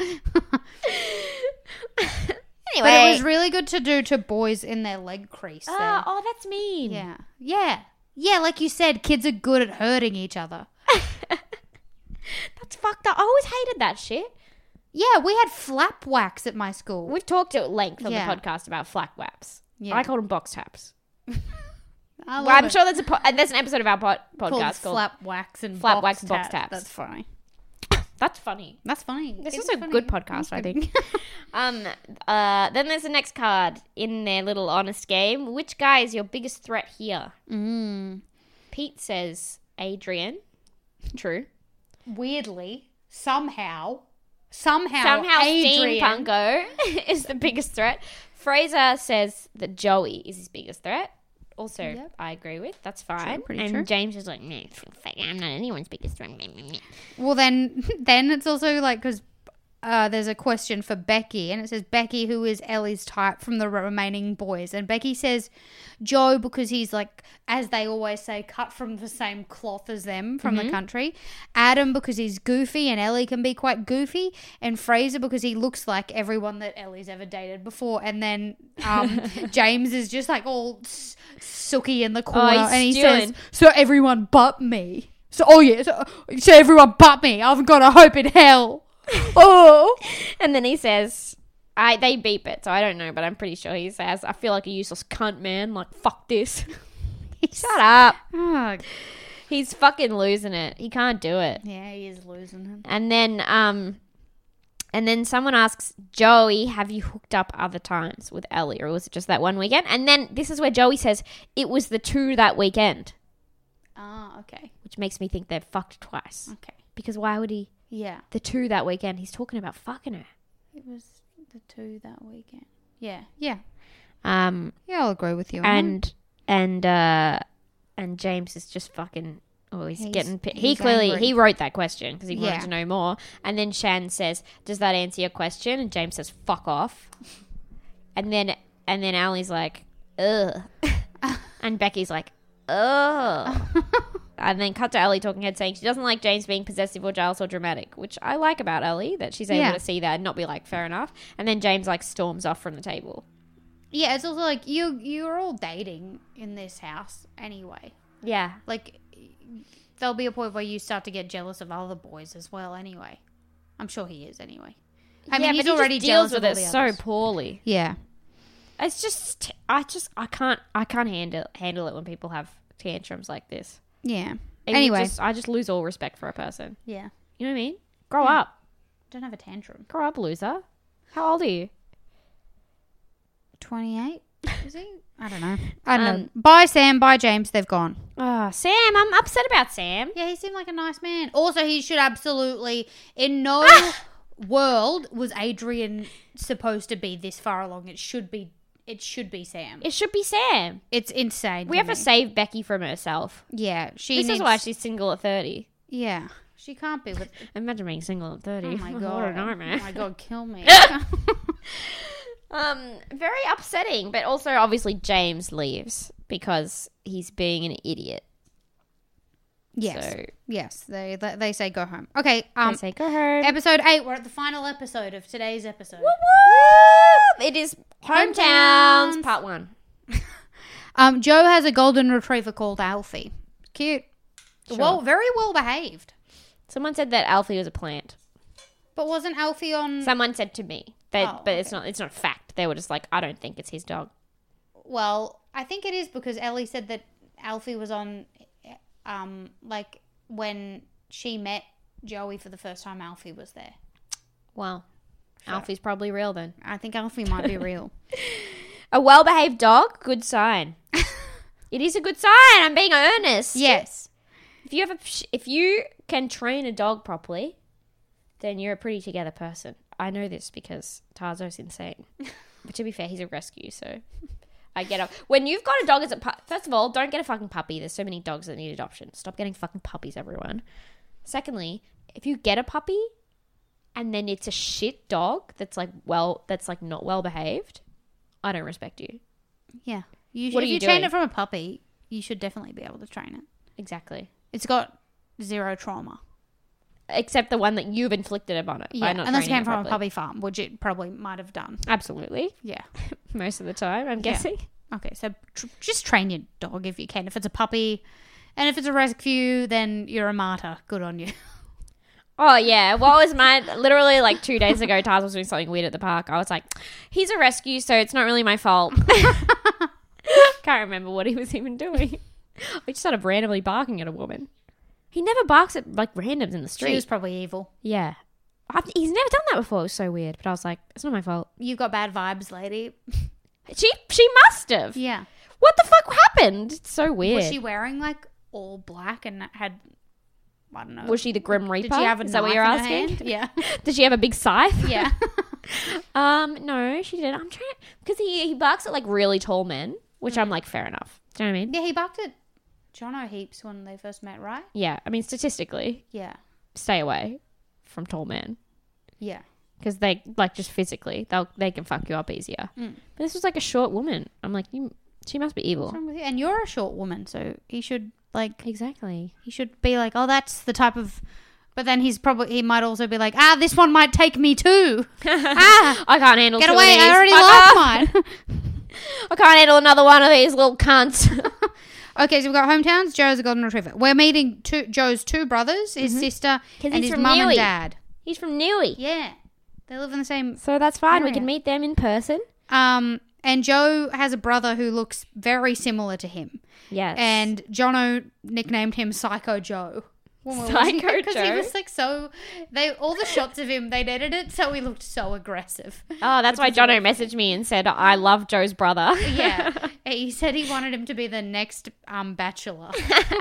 Anyway, But it was really good to do to boys in their leg crease. oh, there. oh, that's mean. Yeah. Yeah. Yeah, like you said, kids are good at hurting each other. That's fucked up. I always hated that shit. Yeah, we had flap wax at my school. We've talked at length on Yeah. the podcast about flap waps. Yeah. I called them box taps. I love Well, I'm it. sure there's a po- uh, there's an episode of our po- Called podcast called, flap wax and Flap box wax and box tat. taps. That's funny. That's funny. That's funny. This It's is a funny. good podcast, I think. um, uh, then there's the next card in their little honest game. Which guy is your biggest threat here? Mm. Pete says Adrian. True. Weirdly, somehow, somehow, Somehow Adrian, Steampunko is the biggest threat. Fraser says that Joey is his biggest threat. Also, Yep. I agree with. That's fine. pretty and true. James is like, no, I'm not anyone's biggest threat. Well, then, then it's also like because uh, there's a question for Becky, and it says Becky, who is Ellie's type from the remaining boys, and Becky says Joe because he's like, as they always say, cut from the same cloth as them from Mm-hmm. the country. Adam because he's goofy, and Ellie can be quite goofy, and Fraser because he looks like everyone that Ellie's ever dated before, and then um, James is just like all s- sooky in the corner, Oh, he's and he stewing. says, "So everyone but me." So, oh yeah, so, so everyone but me. I've got a hope in hell. Oh, And then he says, I they beep it, so I don't know, but I'm pretty sure he says, I feel like a useless cunt, man. Like, fuck this. Shut up. oh. He's fucking losing it. He can't do it. Yeah, he is losing him. And then, um, and then someone asks, Joey, have you hooked up other times with Ellie, or was it just that one weekend? And then this is where Joey says, it was the two that weekend, Ah, okay, which makes me think they've fucked twice. okay, Because why would he? yeah. The two that weekend, he's talking about fucking her. It was the two that weekend. Yeah, yeah, Um, yeah. I'll agree with you. on that. and and uh, and James is just fucking. Oh, he's, He's- getting. Pi- he he's clearly angry. he wrote that question because he wanted Yeah. to know more. And then Shan says, "Does that answer your question?" And James says, "Fuck off." And then and then Allie's like, "Ugh," and Becky's like, "Ugh." And then cut to Ellie talking head saying she doesn't like James being possessive or jealous or dramatic, which I like about Ellie, that she's able Yeah. to see that and not be like, fair enough. And then James like storms off from the table. yeah, it's also like you you're all dating in this house anyway. Yeah. Like there'll be a point where you start to get jealous of other boys as well. Anyway, I'm sure he is. Anyway, I yeah, mean he's but he already just jealous deals with of all it the so others. poorly. Yeah. It's just I just I can't I can't handle handle it when people have tantrums like this. Yeah. It would Anyway. just, I just lose all respect for a person. Yeah. You know what I mean? Grow up, Don't have a tantrum. grow up, loser. How old are you? twenty-eight is he? I don't know. I don't know. Um, Bye, Sam. Bye, James. They've gone. Oh, Sam, I'm upset about Sam. Yeah, he seemed like a nice man. Also, he should absolutely, in no world was Adrian supposed to be this far along. It should be, it should be Sam. It should be Sam. It's insane. We to have me. to save Becky from herself. Yeah, she. This needs, is why she's single at thirty. Yeah, she can't be with. Imagine being single at thirty. Oh my god! What a nightmare. Oh my god, kill me. Um, very upsetting, but also obviously James leaves because he's being an idiot. yes, So yes. They, they they say go home. Okay. Um, I say go home. episode eight. We're at the final episode of today's episode. It is Hometowns. Hometowns part one. Um, Joe has a golden retriever called Alfie. Cute. Sure. Well, very well behaved. Someone said that Alfie was a plant. But wasn't Alfie on? Someone said to me, they, Oh, but it's okay. not. It's not a fact. They were just like, I don't think it's his dog. Well, I think it is because Ellie said that Alfie was on, um, like when she met Joey for the first time. Alfie was there. Well, Alfie's probably real then. I think Alfie might be real. A well-behaved dog, good sign. It is a good sign. I'm being earnest. Yes. If you have a, if you can train a dog properly, then you're a pretty together person. I know this because Tarzo's insane. But to be fair, he's a rescue, so I get it. When you've got a dog as a pu- first of all, don't get a fucking puppy. There's so many dogs that need adoption. Stop getting fucking puppies, everyone. Secondly, if you get a puppy and then it's a shit dog that's like well, that's like not well behaved, I don't respect you. Yeah. You, What if are you you train doing? it from a puppy, you should definitely be able to train it. Exactly. It's got zero trauma. Except the one that you've inflicted upon it. Yeah, by not unless it training came from properly. a puppy farm, which it probably might have done. Absolutely. Yeah. Most of the time, I'm guessing. Okay, so tr- just train your dog if you can. If it's a puppy, and if it's a rescue, then you're a martyr. Good on you. Oh, yeah. What was mine? Literally, like two days ago, Taz was doing something weird at the park. I was like, he's a rescue, so it's not really my fault. Can't remember what he was even doing. We just started randomly barking at a woman. He never barks at, like, randoms in the street. She was probably evil. Yeah. I've, he's never done that before. It was so weird. But I was like, it's not my fault. You got bad vibes, lady. She she must have. Yeah. What the fuck happened? It's so weird. Was she wearing like all black and had I don't know. Was she the Grim Reaper? Did she have a Is knife that what you're in her asking? hand? Yeah. Did she have a big scythe? Yeah. um, no, she didn't. I'm trying because he he barks at like really tall men, which I'm like, fair enough. Do you know what I mean? Yeah, he barked at Jono heaps when they first met, right? Yeah, I mean statistically, Yeah. stay away from tall men Yeah. because they like just physically they will they can fuck you up easier. Mm. But this was like a short woman. I'm like, you, she must be evil. What's wrong with you? And you're a short woman, so he should like Exactly. he should be like, oh, that's the type of. But then he's probably he might also be like, ah, this one might take me too. ah, I can't handle get two away! of these. I already Fuck lost off. mine. I can't handle another one of these little cunts. Okay, so we've got hometowns. Joe's a golden retriever. We're meeting two, Joe's two brothers, his sister, 'Cause and he's his from mum and Newey. dad. He's from Newey. Yeah, they live in the same. So that's fine. We Area. can meet them in person. Um, and Joe has a brother who looks very similar to him. Yes. And Jono nicknamed him Psycho Joe. Psycho Because he Joe? was like so. They all the shots of him they edited it so he looked so aggressive. Oh, that's why Jono messaged me and said, I love Joe's brother. Yeah, he said he wanted him to be the next um bachelor.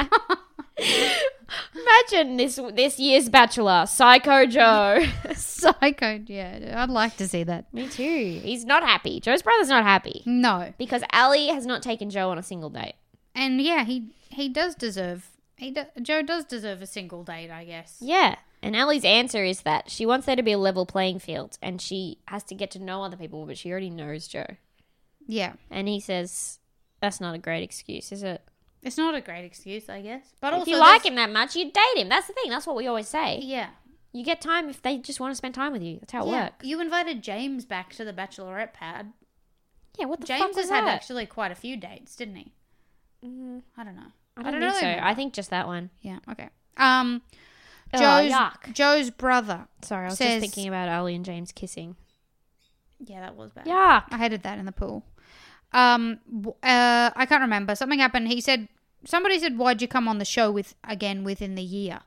Imagine this this year's Bachelor, Psycho Joe. Psycho, yeah, I'd like to see that. Me too. He's not happy. Joe's brother's not happy. No, Because Ali has not taken Joe on a single date. and yeah, he he does deserve. He do, Joe does deserve a single date, I guess. Yeah. And Ali's answer is that she wants there to be a level playing field and she has to get to know other people, but she already knows Joe. Yeah, And he says, that's not a great excuse, is it? it's not a great excuse, I guess. But If also, you like there's- him that much, you date him. That's the thing. That's what we always say. yeah, You get time if they just want to spend time with you. That's how it yeah. works. You invited James back to the Bachelorette pad. Yeah, what the fuck James was has had that? actually quite a few dates, didn't he? Mhm. I don't know. I don't, really think so. remember. I think just that one. Yeah. Okay. Um, Oh, Joe's yuck. Joe's brother. Sorry, I was says- just thinking about Ali and James kissing. Yeah, that was bad. Yuck. I hated that in the pool. Um, w- uh, I can't remember. Something happened. He said somebody said, "Why'd you come on the show with again within the year?"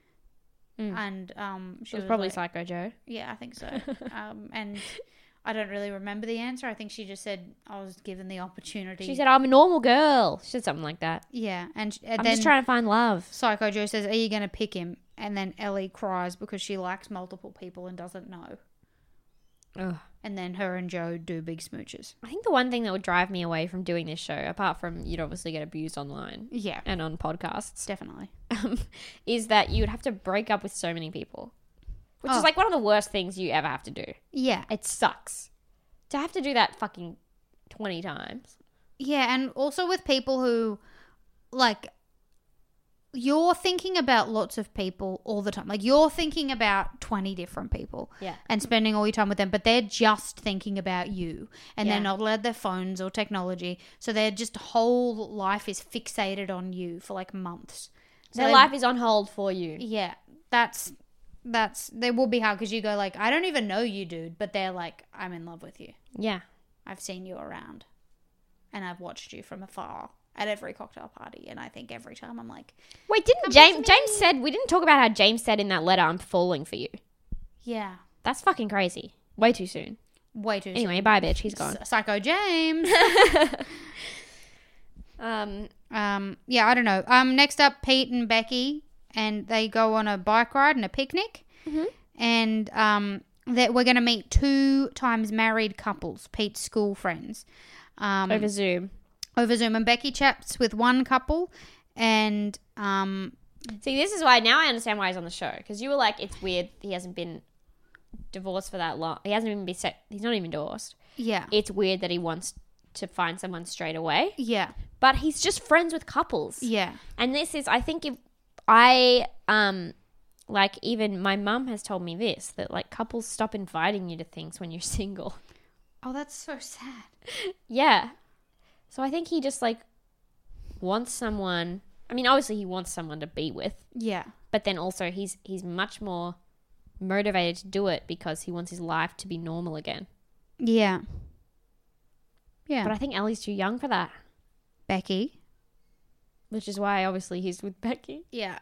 Mm. And um, she It was was probably like, Psycho Joe. yeah, I think so. um, and I don't really remember the answer. I think she just said I was given the opportunity. She said, I'm a normal girl. She said something like that. "Yeah," and, and I'm then just trying to find love. Psycho Joe says, "Are you going to pick him?" And then Ellie cries because she likes multiple people and doesn't know. Ugh. And then her and Joe do big smooches. I think the one thing that would drive me away from doing this show, apart from you'd obviously get abused online Yeah, and on podcasts, definitely. um, is that you'd have to break up with so many people. Which Oh. is like one of the worst things you ever have to do. Yeah, It sucks. To have to do that fucking twenty times. yeah, and also with people who, like, you're thinking about lots of people all the time. Like, you're thinking about twenty different people. Yeah. And spending all your time with them, but they're just thinking about you. And Yeah. they're not allowed their phones or technology. So their just whole life is fixated on you for, like, months. So Their they- life is on hold for you. Yeah, that's that's they will be hard because you go like, I don't even know you, dude, but they're like, I'm in love with you. Yeah. I've seen you around, and I've watched you from afar at every cocktail party, and I think every time I'm like, Wait, didn't Come James with James me. said we didn't talk about how James said in that letter, I'm falling for you. yeah, That's fucking crazy. Way too soon. way too. Anyway, soon. bye bitch, he's gone. S- Psycho James. Um um, yeah, I don't know. Um, next up, Pete and Becky, and they go on a bike ride and a picnic, Mhm. and um, that we're gonna meet two times married couples, Pete's school friends. Um, over Zoom. over Zoom, and Becky chats with one couple, and um, See, this is why now I understand why he's on the show, because you were like, it's weird he hasn't been divorced for that long. He hasn't even been set. He's not even divorced. yeah, It's weird that he wants to find someone straight away, yeah, but he's just friends with couples. yeah, And this is, I think, if I um like even my mum has told me this, that like couples stop inviting you to things when you're single. oh, that's so sad. Yeah. So I think he just like wants someone. I mean, obviously he wants someone to be with, Yeah, but then also he's he's much more motivated to do it because he wants his life to be normal again. yeah, yeah. But I think Ellie's too young for that, Becky, which is why obviously he's with Becky. yeah,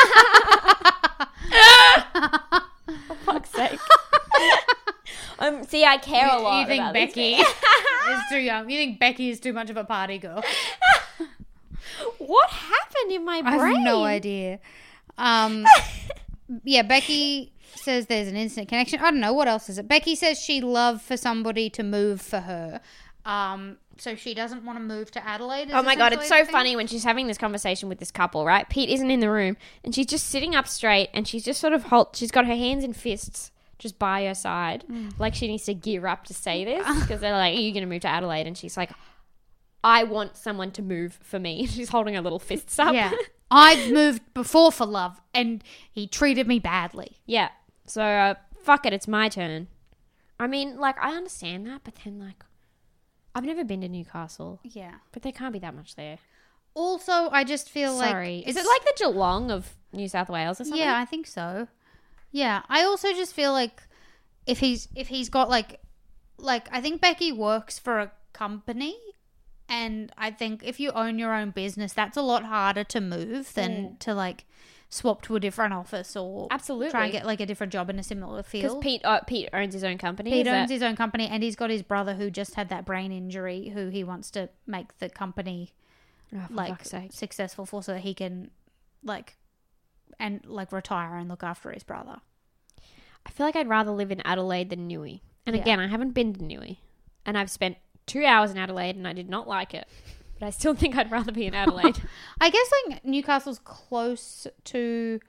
For fuck's sake. um, see, I care a lot. You think about Becky this. is too young? You think Becky is too much of a party girl? What happened in my I brain? have no idea. Um, yeah, Becky says there's an instant connection. I don't know. What else is it? Becky says she'd love for somebody to move for her. Um, so she doesn't want to move to Adelaide. Oh my God, it's so essentially the thing? funny when she's having this conversation with this couple, right? Pete isn't in the room and she's just sitting up straight and she's just sort of halt. She's got her hands in fists just by her side. Mm. Like she needs to gear up to say this because they're like, are you going to move to Adelaide? And she's like, I want someone to move for me. She's holding her little fists up. Yeah. I've moved before for love and he treated me badly. Yeah. So, uh, fuck it, it's my turn. I mean, like, I understand that, but then, like, I've never been to Newcastle. Yeah. But there can't be that much there. Also, I just feel like... Sorry. Is it it's- like the Geelong of New South Wales or something? Yeah, I think so. Yeah. I also just feel like if he's if he's got, like... Like, I think Becky works for a company... And I think if you own your own business, that's a lot harder to move than Mm. to like swap to a different office or Absolutely. try and get like a different job in a similar Because field. Pete, uh, Pete owns his own company. Pete is owns that- his own company and he's got his brother who just had that brain injury who he wants to make the company Oh, for like fuck's sake. successful for so that he can like and like retire and look after his brother. I feel like I'd rather live in Adelaide than Newey. And Yeah. again, I haven't been to Newey. And I've spent two hours in Adelaide and I did not like it. But I still think I'd rather be in Adelaide. I guess like Newcastle's close to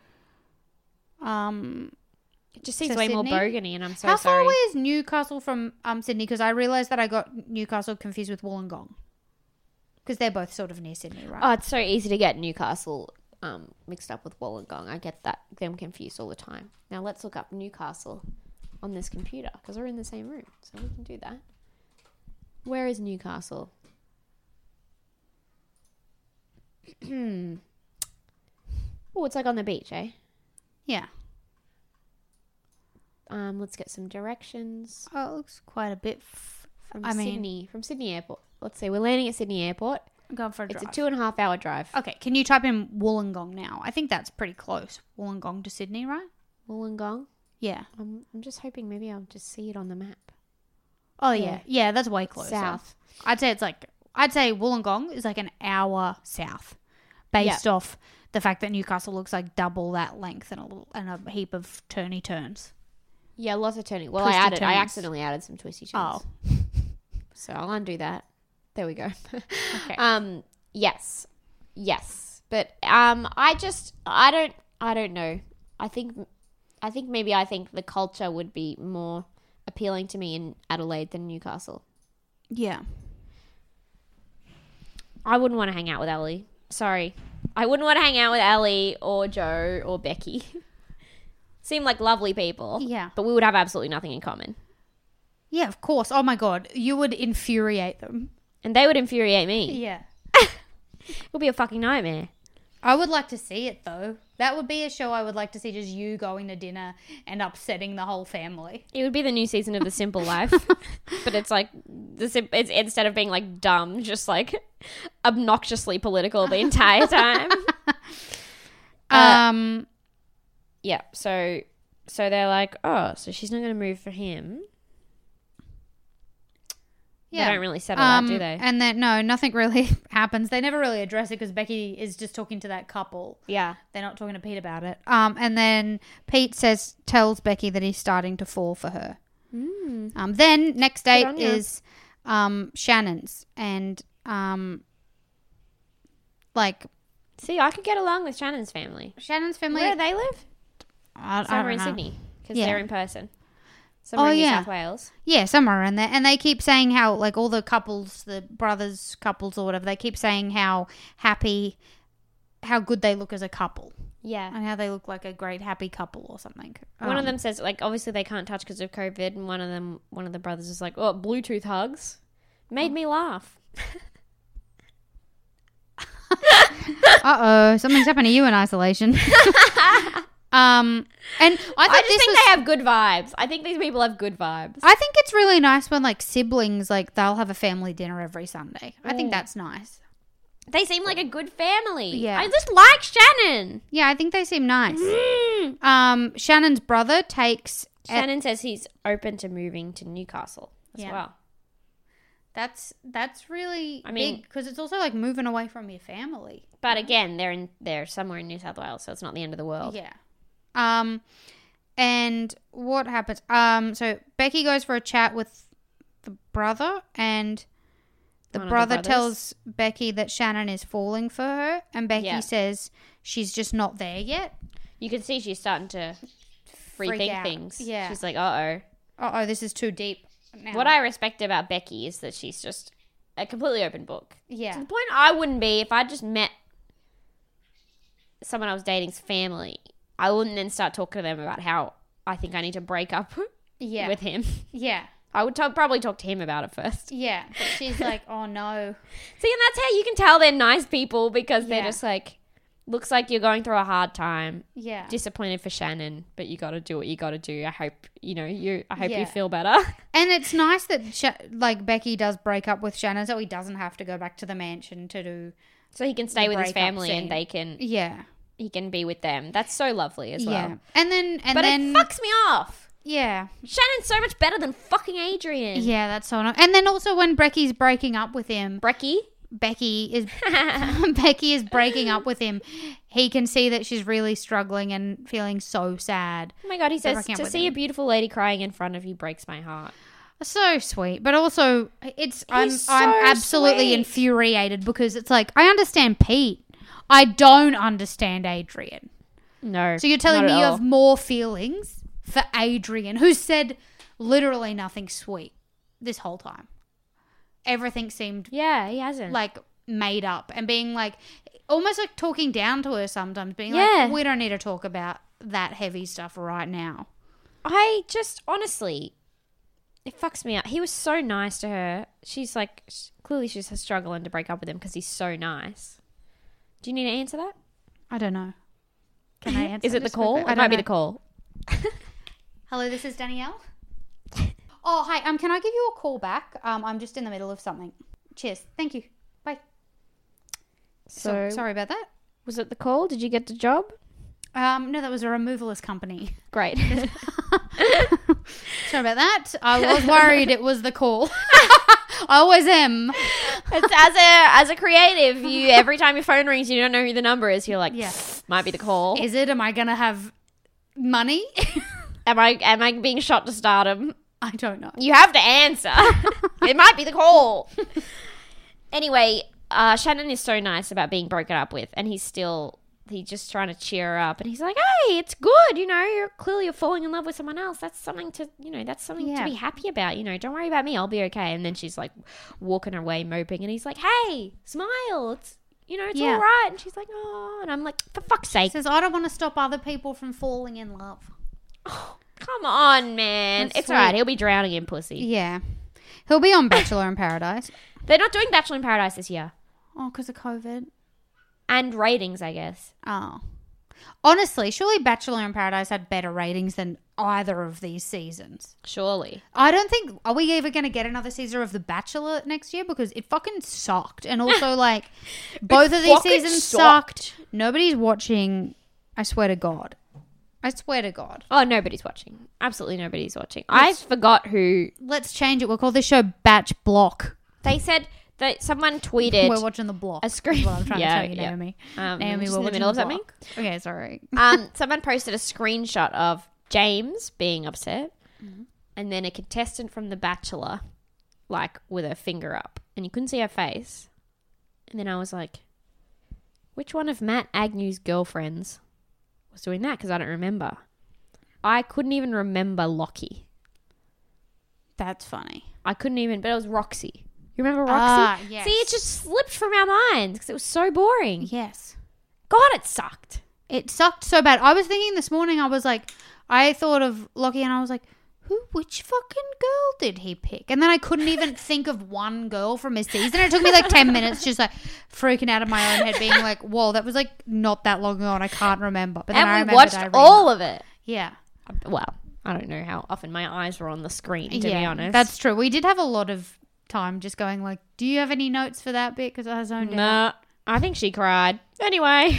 um It just seems To way more Sydney? bogany and I'm so How sorry. far away is Newcastle from um, Sydney? Because I realised that I got Newcastle confused with Wollongong. Because they're both sort of near Sydney, right? Oh, it's so easy to get Newcastle um, mixed up with Wollongong. I get that them confused all the time. Now let's look up Newcastle on this computer because we're in the same room, so we can do that. Where is Newcastle? Oh, it's like on the beach, eh? Yeah. Um, let's get some directions Oh, it looks quite a bit... F- from I mean- Sydney. From Sydney Airport. Let's see. We're landing at Sydney Airport. I'm going for a It's drive. a two and a half hour drive. Okay, can you type in Wollongong now? I think that's pretty close. Wollongong to Sydney, right? Wollongong. Yeah. I'm, I'm just hoping maybe I'll just see it on the map. Oh, Yeah. yeah. Yeah, that's way closer. South. I'd say it's like... I'd say Wollongong is like an hour south. Based off the fact that Newcastle looks like double that length and a, little, and a heap of turny turns. Yeah, lots of turning. Well, Twisty I added. I turns. accidentally added some twisty turns. Oh. So I'll undo that. There we go. Okay. Um. Yes. Yes. But um. I just. I don't. I don't know. I think. I think maybe I think the culture would be more appealing to me in Adelaide than Newcastle. Yeah. I wouldn't want to hang out with Ellie. Sorry. I wouldn't want to hang out with Ellie or Joe or Becky. Seem like lovely people. Yeah. But we would have absolutely nothing in common. Yeah, of course. Oh my God. You would infuriate them. And they would infuriate me. Yeah. It would be a fucking nightmare. I would like to see it though. That would be a show I would like to see, just you going to dinner and upsetting the whole family. It would be the new season of The Simple Life. But it's like, the sim- it's instead of being like dumb, just like obnoxiously political the entire time. Um, Yeah. So, so they're like, oh, so she's not going to move for him. yeah. They don't really settle Um, that, do they? And then, no, nothing really happens. They never really address it because Becky is just talking to that couple. Yeah. They're not talking to Pete about it. Um, and then Pete says, tells Becky that he's starting to fall for her. Mm. Um, then next date on ya. is um, Shannon's. And um, like See, I could get along with Shannon's family. Shannon's family. Where do they live? I, I Somewhere don't in know. Sydney. Because Yeah. they're in person. Somewhere Oh, in New yeah. South Wales. Yeah, somewhere in there. And they keep saying how, like, all the couples, the brothers couples or whatever, they keep saying how happy, how good they look as a couple. Yeah. And how they look like a great happy couple or something. One of Um, them says, like, obviously they can't touch because of COVID. And one of them, one of the brothers is like, oh, Bluetooth hugs. Made me laugh. Uh-oh, something's happened to you in isolation. um, and I think I just this think was, they have good vibes. I think these people have good vibes. I think it's really nice when, like, siblings, like, they'll have a family dinner every Sunday. I think Mm. that's nice. They seem like a good family. Yeah. I just like Shannon. Yeah, I think they seem nice. Mm. Um, Shannon's brother takes... Shannon says he's open to moving to Newcastle as Yeah. well. That's that's really I mean- big because it's also like moving away from your family. But again, they're in they're somewhere in New South Wales, so it's not the end of the world. Yeah. Um, and what happens? Um, so Becky goes for a chat with the brother, and the One of the brother brothers. tells Becky that Shannon is falling for her, and Becky Yeah. says she's just not there yet. You can see she's starting to Freak rethink out. things. Yeah. She's like, uh-oh. Uh oh, this is too deep. Now. What I respect about Becky is that she's just a completely open book. Yeah. To the point I wouldn't be if I just met someone I was dating's family. I wouldn't then start talking to them about how I think I need to break up Yeah. with him. Yeah. I would talk, probably talk to him about it first. Yeah. But she's like, oh no. See, and that's how you can tell they're nice people because they're Yeah. just like, looks like you're going through a hard time. Yeah. Disappointed for Shannon, but you got to do what you got to do. I hope, you know, you, I hope Yeah. you feel better. And it's nice that Sh- like Becky does break up with Shannon, so he doesn't have to go back to the mansion to do. So he can stay The with his breakup family scene. and they can, Yeah. he can be with them. That's so lovely as well. Yeah. And then and But then it fucks me off. yeah. Shannon's so much better than fucking Adrian. Yeah, that's so annoying. And then also when Becky's breaking up with him, Brecky? Becky is Becky is breaking up with him. He can see that she's really struggling and feeling so sad. Oh my God, he They're says, breaking up to with see him. a beautiful lady crying in front of you breaks my heart. So sweet, but also it's I'm He's I'm so absolutely sweet. infuriated because it's like I understand Pete. I don't understand Adrian. No. So you're telling not me at you all. have more feelings for Adrian, who said literally nothing sweet this whole time. Everything seemed Yeah, he hasn't. like made up and being like almost like talking down to her sometimes, being Yeah. like, we don't need to talk about that heavy stuff right now. I just, honestly, it fucks me up. He was so nice to her. She's like, sh- clearly she's struggling to break up with him because he's so nice. Do you need to answer that? I don't know. Can I answer? Is it the this call? quickly? I It don't might be know. the call. Hello, this is Danielle. Oh, hi. Um, can I give you a call back? Um, I'm just in the middle of something. Cheers. Thank you. Bye. So, So- sorry about that. Was it the call? Did you get the job? Um, no, that was a removalist company. Great. Sorry about that. I was worried it was the call. I always am. It's as a as a creative, you every time your phone rings, you don't know who the number is. You're like, Yeah. might be the call. Is it? Am I gonna have money? am I am I being shot to stardom? I don't know. You have to answer. It might be the call. Anyway, uh, Shannon is so nice about being broken up with, and he's still he's just trying to cheer her up, and he's like, "Hey, it's good. You know, you're clearly you're falling in love with someone else. That's something to you know, that's something Yeah. to be happy about. You know, don't worry about me. I'll be okay." And then she's like walking away moping, and he's like, "Hey, smile. It's you know, it's Yeah. all right." And she's like, "Oh," and I'm like, "For fuck's sake." Says I don't want to stop other people from falling in love. Come on, man. That's it's sweet. all right. He'll be drowning in pussy. Yeah, he'll be on Bachelor in Paradise. They're not doing Bachelor in Paradise this year. Oh, because of COVID. And ratings, I guess. Oh. Honestly, surely Bachelor in Paradise had better ratings than either of these seasons. Surely. I don't think, are we ever going to get another season of The Bachelor next year? Because it fucking sucked. And also, like, both of these fucking seasons sucked. Nobody's watching. I swear to God. I swear to God. Oh, nobody's watching. Absolutely nobody's watching. I forgot who. Let's change it. We'll call this show Batch Block. They said that someone tweeted. We're watching The Block. a screen- Is what I'm trying Yeah, to tell you, yeah. Naomi. Um, Naomi, just we're in the watching middle of The something. Block. Okay, sorry. um, someone posted a screenshot of James being upset, and then a contestant from The Bachelor, like with her finger up, and you couldn't see her face. And then I was like, which one of Matt Agnew's girlfriends was doing that? Because I don't remember. I couldn't even remember Lockie. That's funny. I couldn't even, but it was Roxy. You remember Roxy? Ah, yes. See, it just slipped from our minds because it was so boring. Yes. God, it sucked. It sucked so bad. I was thinking this morning, I was like, I thought of Lockie and I was like, who, which fucking girl did he pick? And then I couldn't even think of one girl from his season. It took me like ten minutes just like freaking out of my own head being like, whoa, that was like not that long ago and I can't remember. But then I And we remembered watched Irina. all of it. Yeah. Well, I don't know how often my eyes were on the screen, to yeah, be honest. That's true. We did have a lot of time just going like, do you have any notes for that bit? Because I zoned out. Nah, I think she cried. Anyway.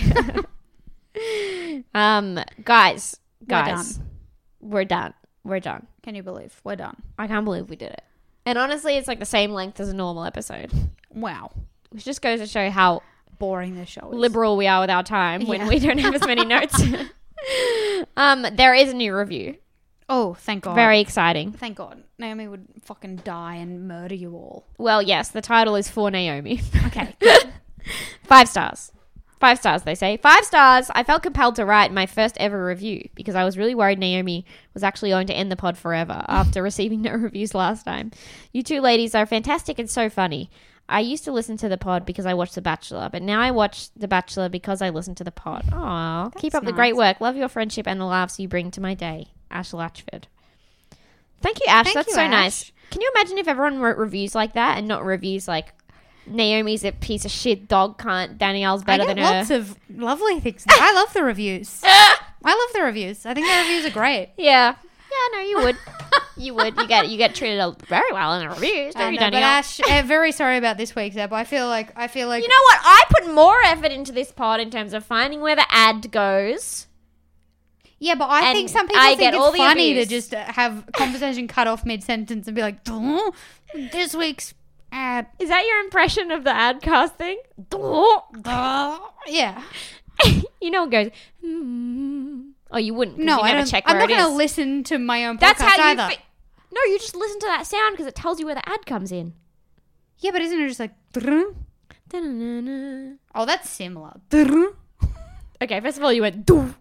um, guys, We're guys. We're done. We're done. Can you believe? We're done. I can't believe we did it. And honestly, it's like the same length as a normal episode. Wow. Which just goes to show how Boring this show is. liberal we are with our time when Yeah. we don't have as many notes. um, there is a new review. Oh, thank God. Very exciting. Thank God. Naomi would fucking die and murder you all. Well, yes, the title is For Naomi. Okay. Five stars. Five stars, they say. Five stars. I felt compelled to write my first ever review because I was really worried Naomi was actually going to end the pod forever after receiving no reviews last time. You two ladies are fantastic and so funny. I used to listen to the pod because I watched The Bachelor, but now I watch The Bachelor because I listen to the pod. Aw, keep up the great nice. work. Love your friendship and the laughs you bring to my day. Ash Latchford. Thank you, Ash. Thank That's you, so Ash. nice. Can you imagine if everyone wrote reviews like that and not reviews like Naomi's a piece of shit dog cunt, Danielle's better I get than her? lots of lovely things. I love the reviews. I love the reviews. I think the reviews are great. Yeah. Yeah, no, you would. You would. You get you get treated very well in the reviews, don't I you, know, but Danielle? Ash, uh, very sorry about this week's app. I feel like I feel like You know what? I put more effort into this pod in terms of finding where the ad goes. yeah, but I and think some people I think get it's all the funny abuse. to just uh, have conversation cut off mid sentence and be like, "Duh, this week's ad." Is that your impression of the ad casting? Duh. Yeah. You know it goes. "Hmm." Oh, you wouldn't. 'cause No, you I never don't. check I'm where not it going to is. listen to my own podcast That's how you. either. Fi- no, you just listen to that sound because it tells you where the ad comes in. Yeah, but isn't it just like? "Duh"? Da-na-na-na. Oh, that's similar. "Duh." Okay, first of all, you went. Doo.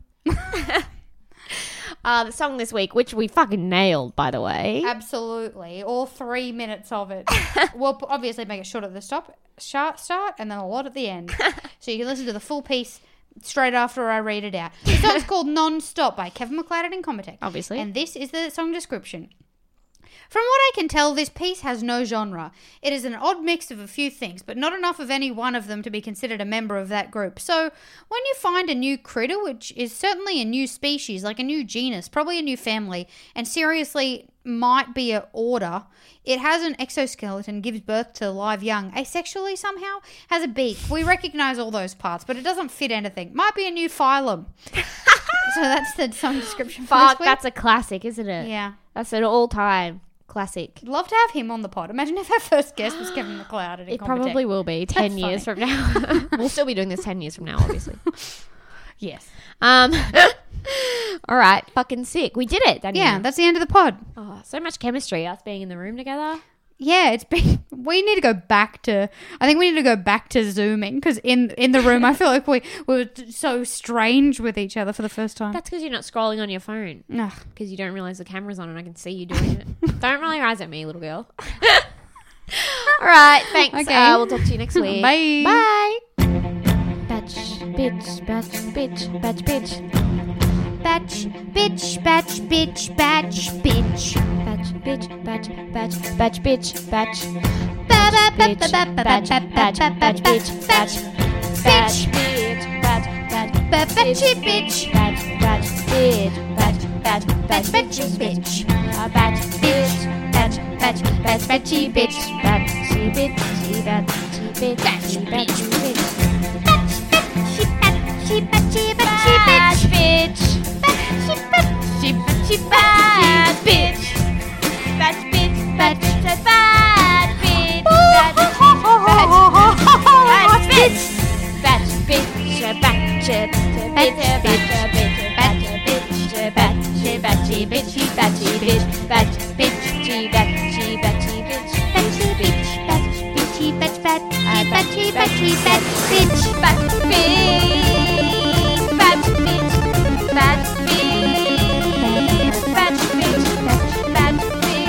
uh, the song this week, which we fucking nailed, by the way. Absolutely, all three minutes of it. We'll p- obviously make it short at the stop, start, start, and then a lot at the end, so you can listen to the full piece straight after I read it out. The song's called "Non-Stop" by Kevin McLeod and Incompetech. Obviously. And this is the song description. From what I can tell, this piece has no genre. It is an odd mix of a few things, but not enough of any one of them to be considered a member of that group. So, when you find a new critter, which is certainly a new species, like a new genus, probably a new family, and seriously might be an order, it has an exoskeleton, gives birth to live young, asexually somehow, has a beak. We recognize all those parts, but it doesn't fit anything. Might be a new phylum. So that's the song description for Fuck, this week. that's a classic, isn't it? Yeah. That's an all-time classic. Love to have him on the pod. Imagine if our first guest was Kevin McLeod. At It probably will be ten That's years funny. from now. We'll still be doing this ten years from now, obviously. Yes. Um, all right, fucking sick. We did it, Danielle. Yeah, that's the end of the pod. Oh, so much chemistry, us being in the room together. Yeah, it's been. We need to go back to. I think we need to go back to zooming because in in the room, I feel like we, we were so strange with each other for the first time. That's because you're not scrolling on your phone. Ugh. Because you don't realize the camera's on and I can see you doing it. Don't roll your eyes at me, little girl. All right, thanks. Okay. Uh, we'll talk to you next week. Bye. Bye. Batch, bitch, batch, bitch, batch, bitch. Batch, bitch, batch, bitch, batch, bitch. Batch, bitch, batch, batch, batch, bitch, batch. Batch, bitch, batch, batch, batch, bitch, batch. Batch, bitch, batch, batch, batch, bitch. Batch, batch, bitch, batch, batch, batch, batch, bitch. A batch, bitch, batch, batch, batch, batchy bitch. Batchy bitch, batchy bitch, batchy bitch. Batchy, batchy, batchy, batchy bitch. Batchy, batchy, batchy, bad bitch. Bad bitch, bad bitch, bad bitch. Bad bitch, bad bitch. Bad bitch, bad bitch, bad bitch, bad bitch, bad bitch, batchy, bitchy, batchy bitch. Bad bitchy, batchy, batchy bitch. Batchy bitch, batchy, bitchy, batch, batch, batchy, batchy, batch, bitch, batch, bitch. Batch bitch, batch bitch, batch bitch, batch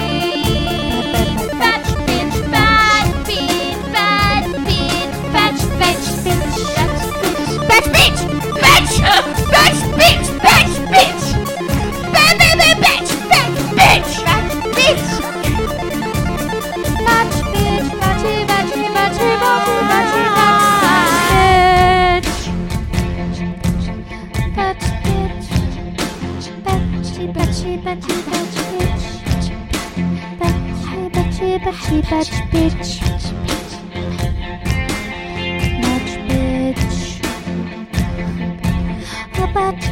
bitch, batch bitch, bad bitch, bad bitch, batch bitch, batch bitch, batch bitch, batch bitch, batch bitch, bad bitch, batch bitch, batch bitch, batch bitch, batchy, batchy, batchy, batchy, batchy, batch bitch. Batch bitch, batchy, batchy, batchy, batch bitch, batchy, batchy, batchy, batch bitch, batch bitch, a batch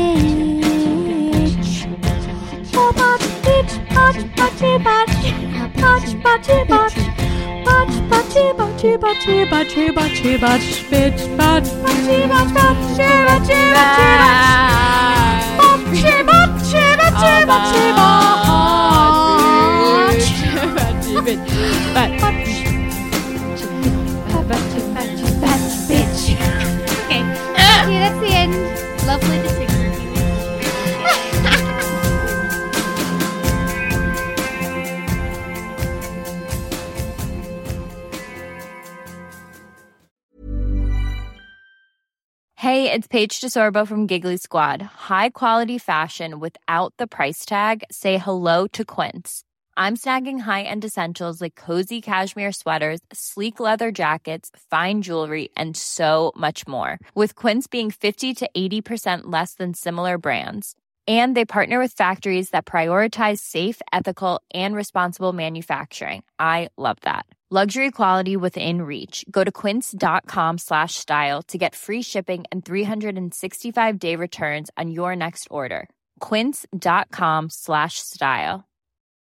bitch, a batch bitch, batch, batchy, batch, a botch, botchy, botch. Botch, botchy, botchy, botchy, botchy, botchy, botch, bitch, botch, botchy, botch, botchy, botchy, botchy, botch. Botchy, botchy, botchy, botchy, botch. Botchy, bitch, botch. Botchy, botchy, botch, bitch. Okay. Yeah, that's the end. Lovely to sing. Hey, it's Paige DeSorbo from Giggly Squad. High quality fashion without the price tag. Say hello to Quince. I'm snagging high-end essentials like cozy cashmere sweaters, sleek leather jackets, fine jewelry, and so much more. With Quince being fifty to eighty percent less than similar brands. And they partner with factories that prioritize safe, ethical, and responsible manufacturing. I love that. Luxury quality within reach. Go to quince.com slash style to get free shipping and three sixty-five day returns on your next order. Quince.com slash style.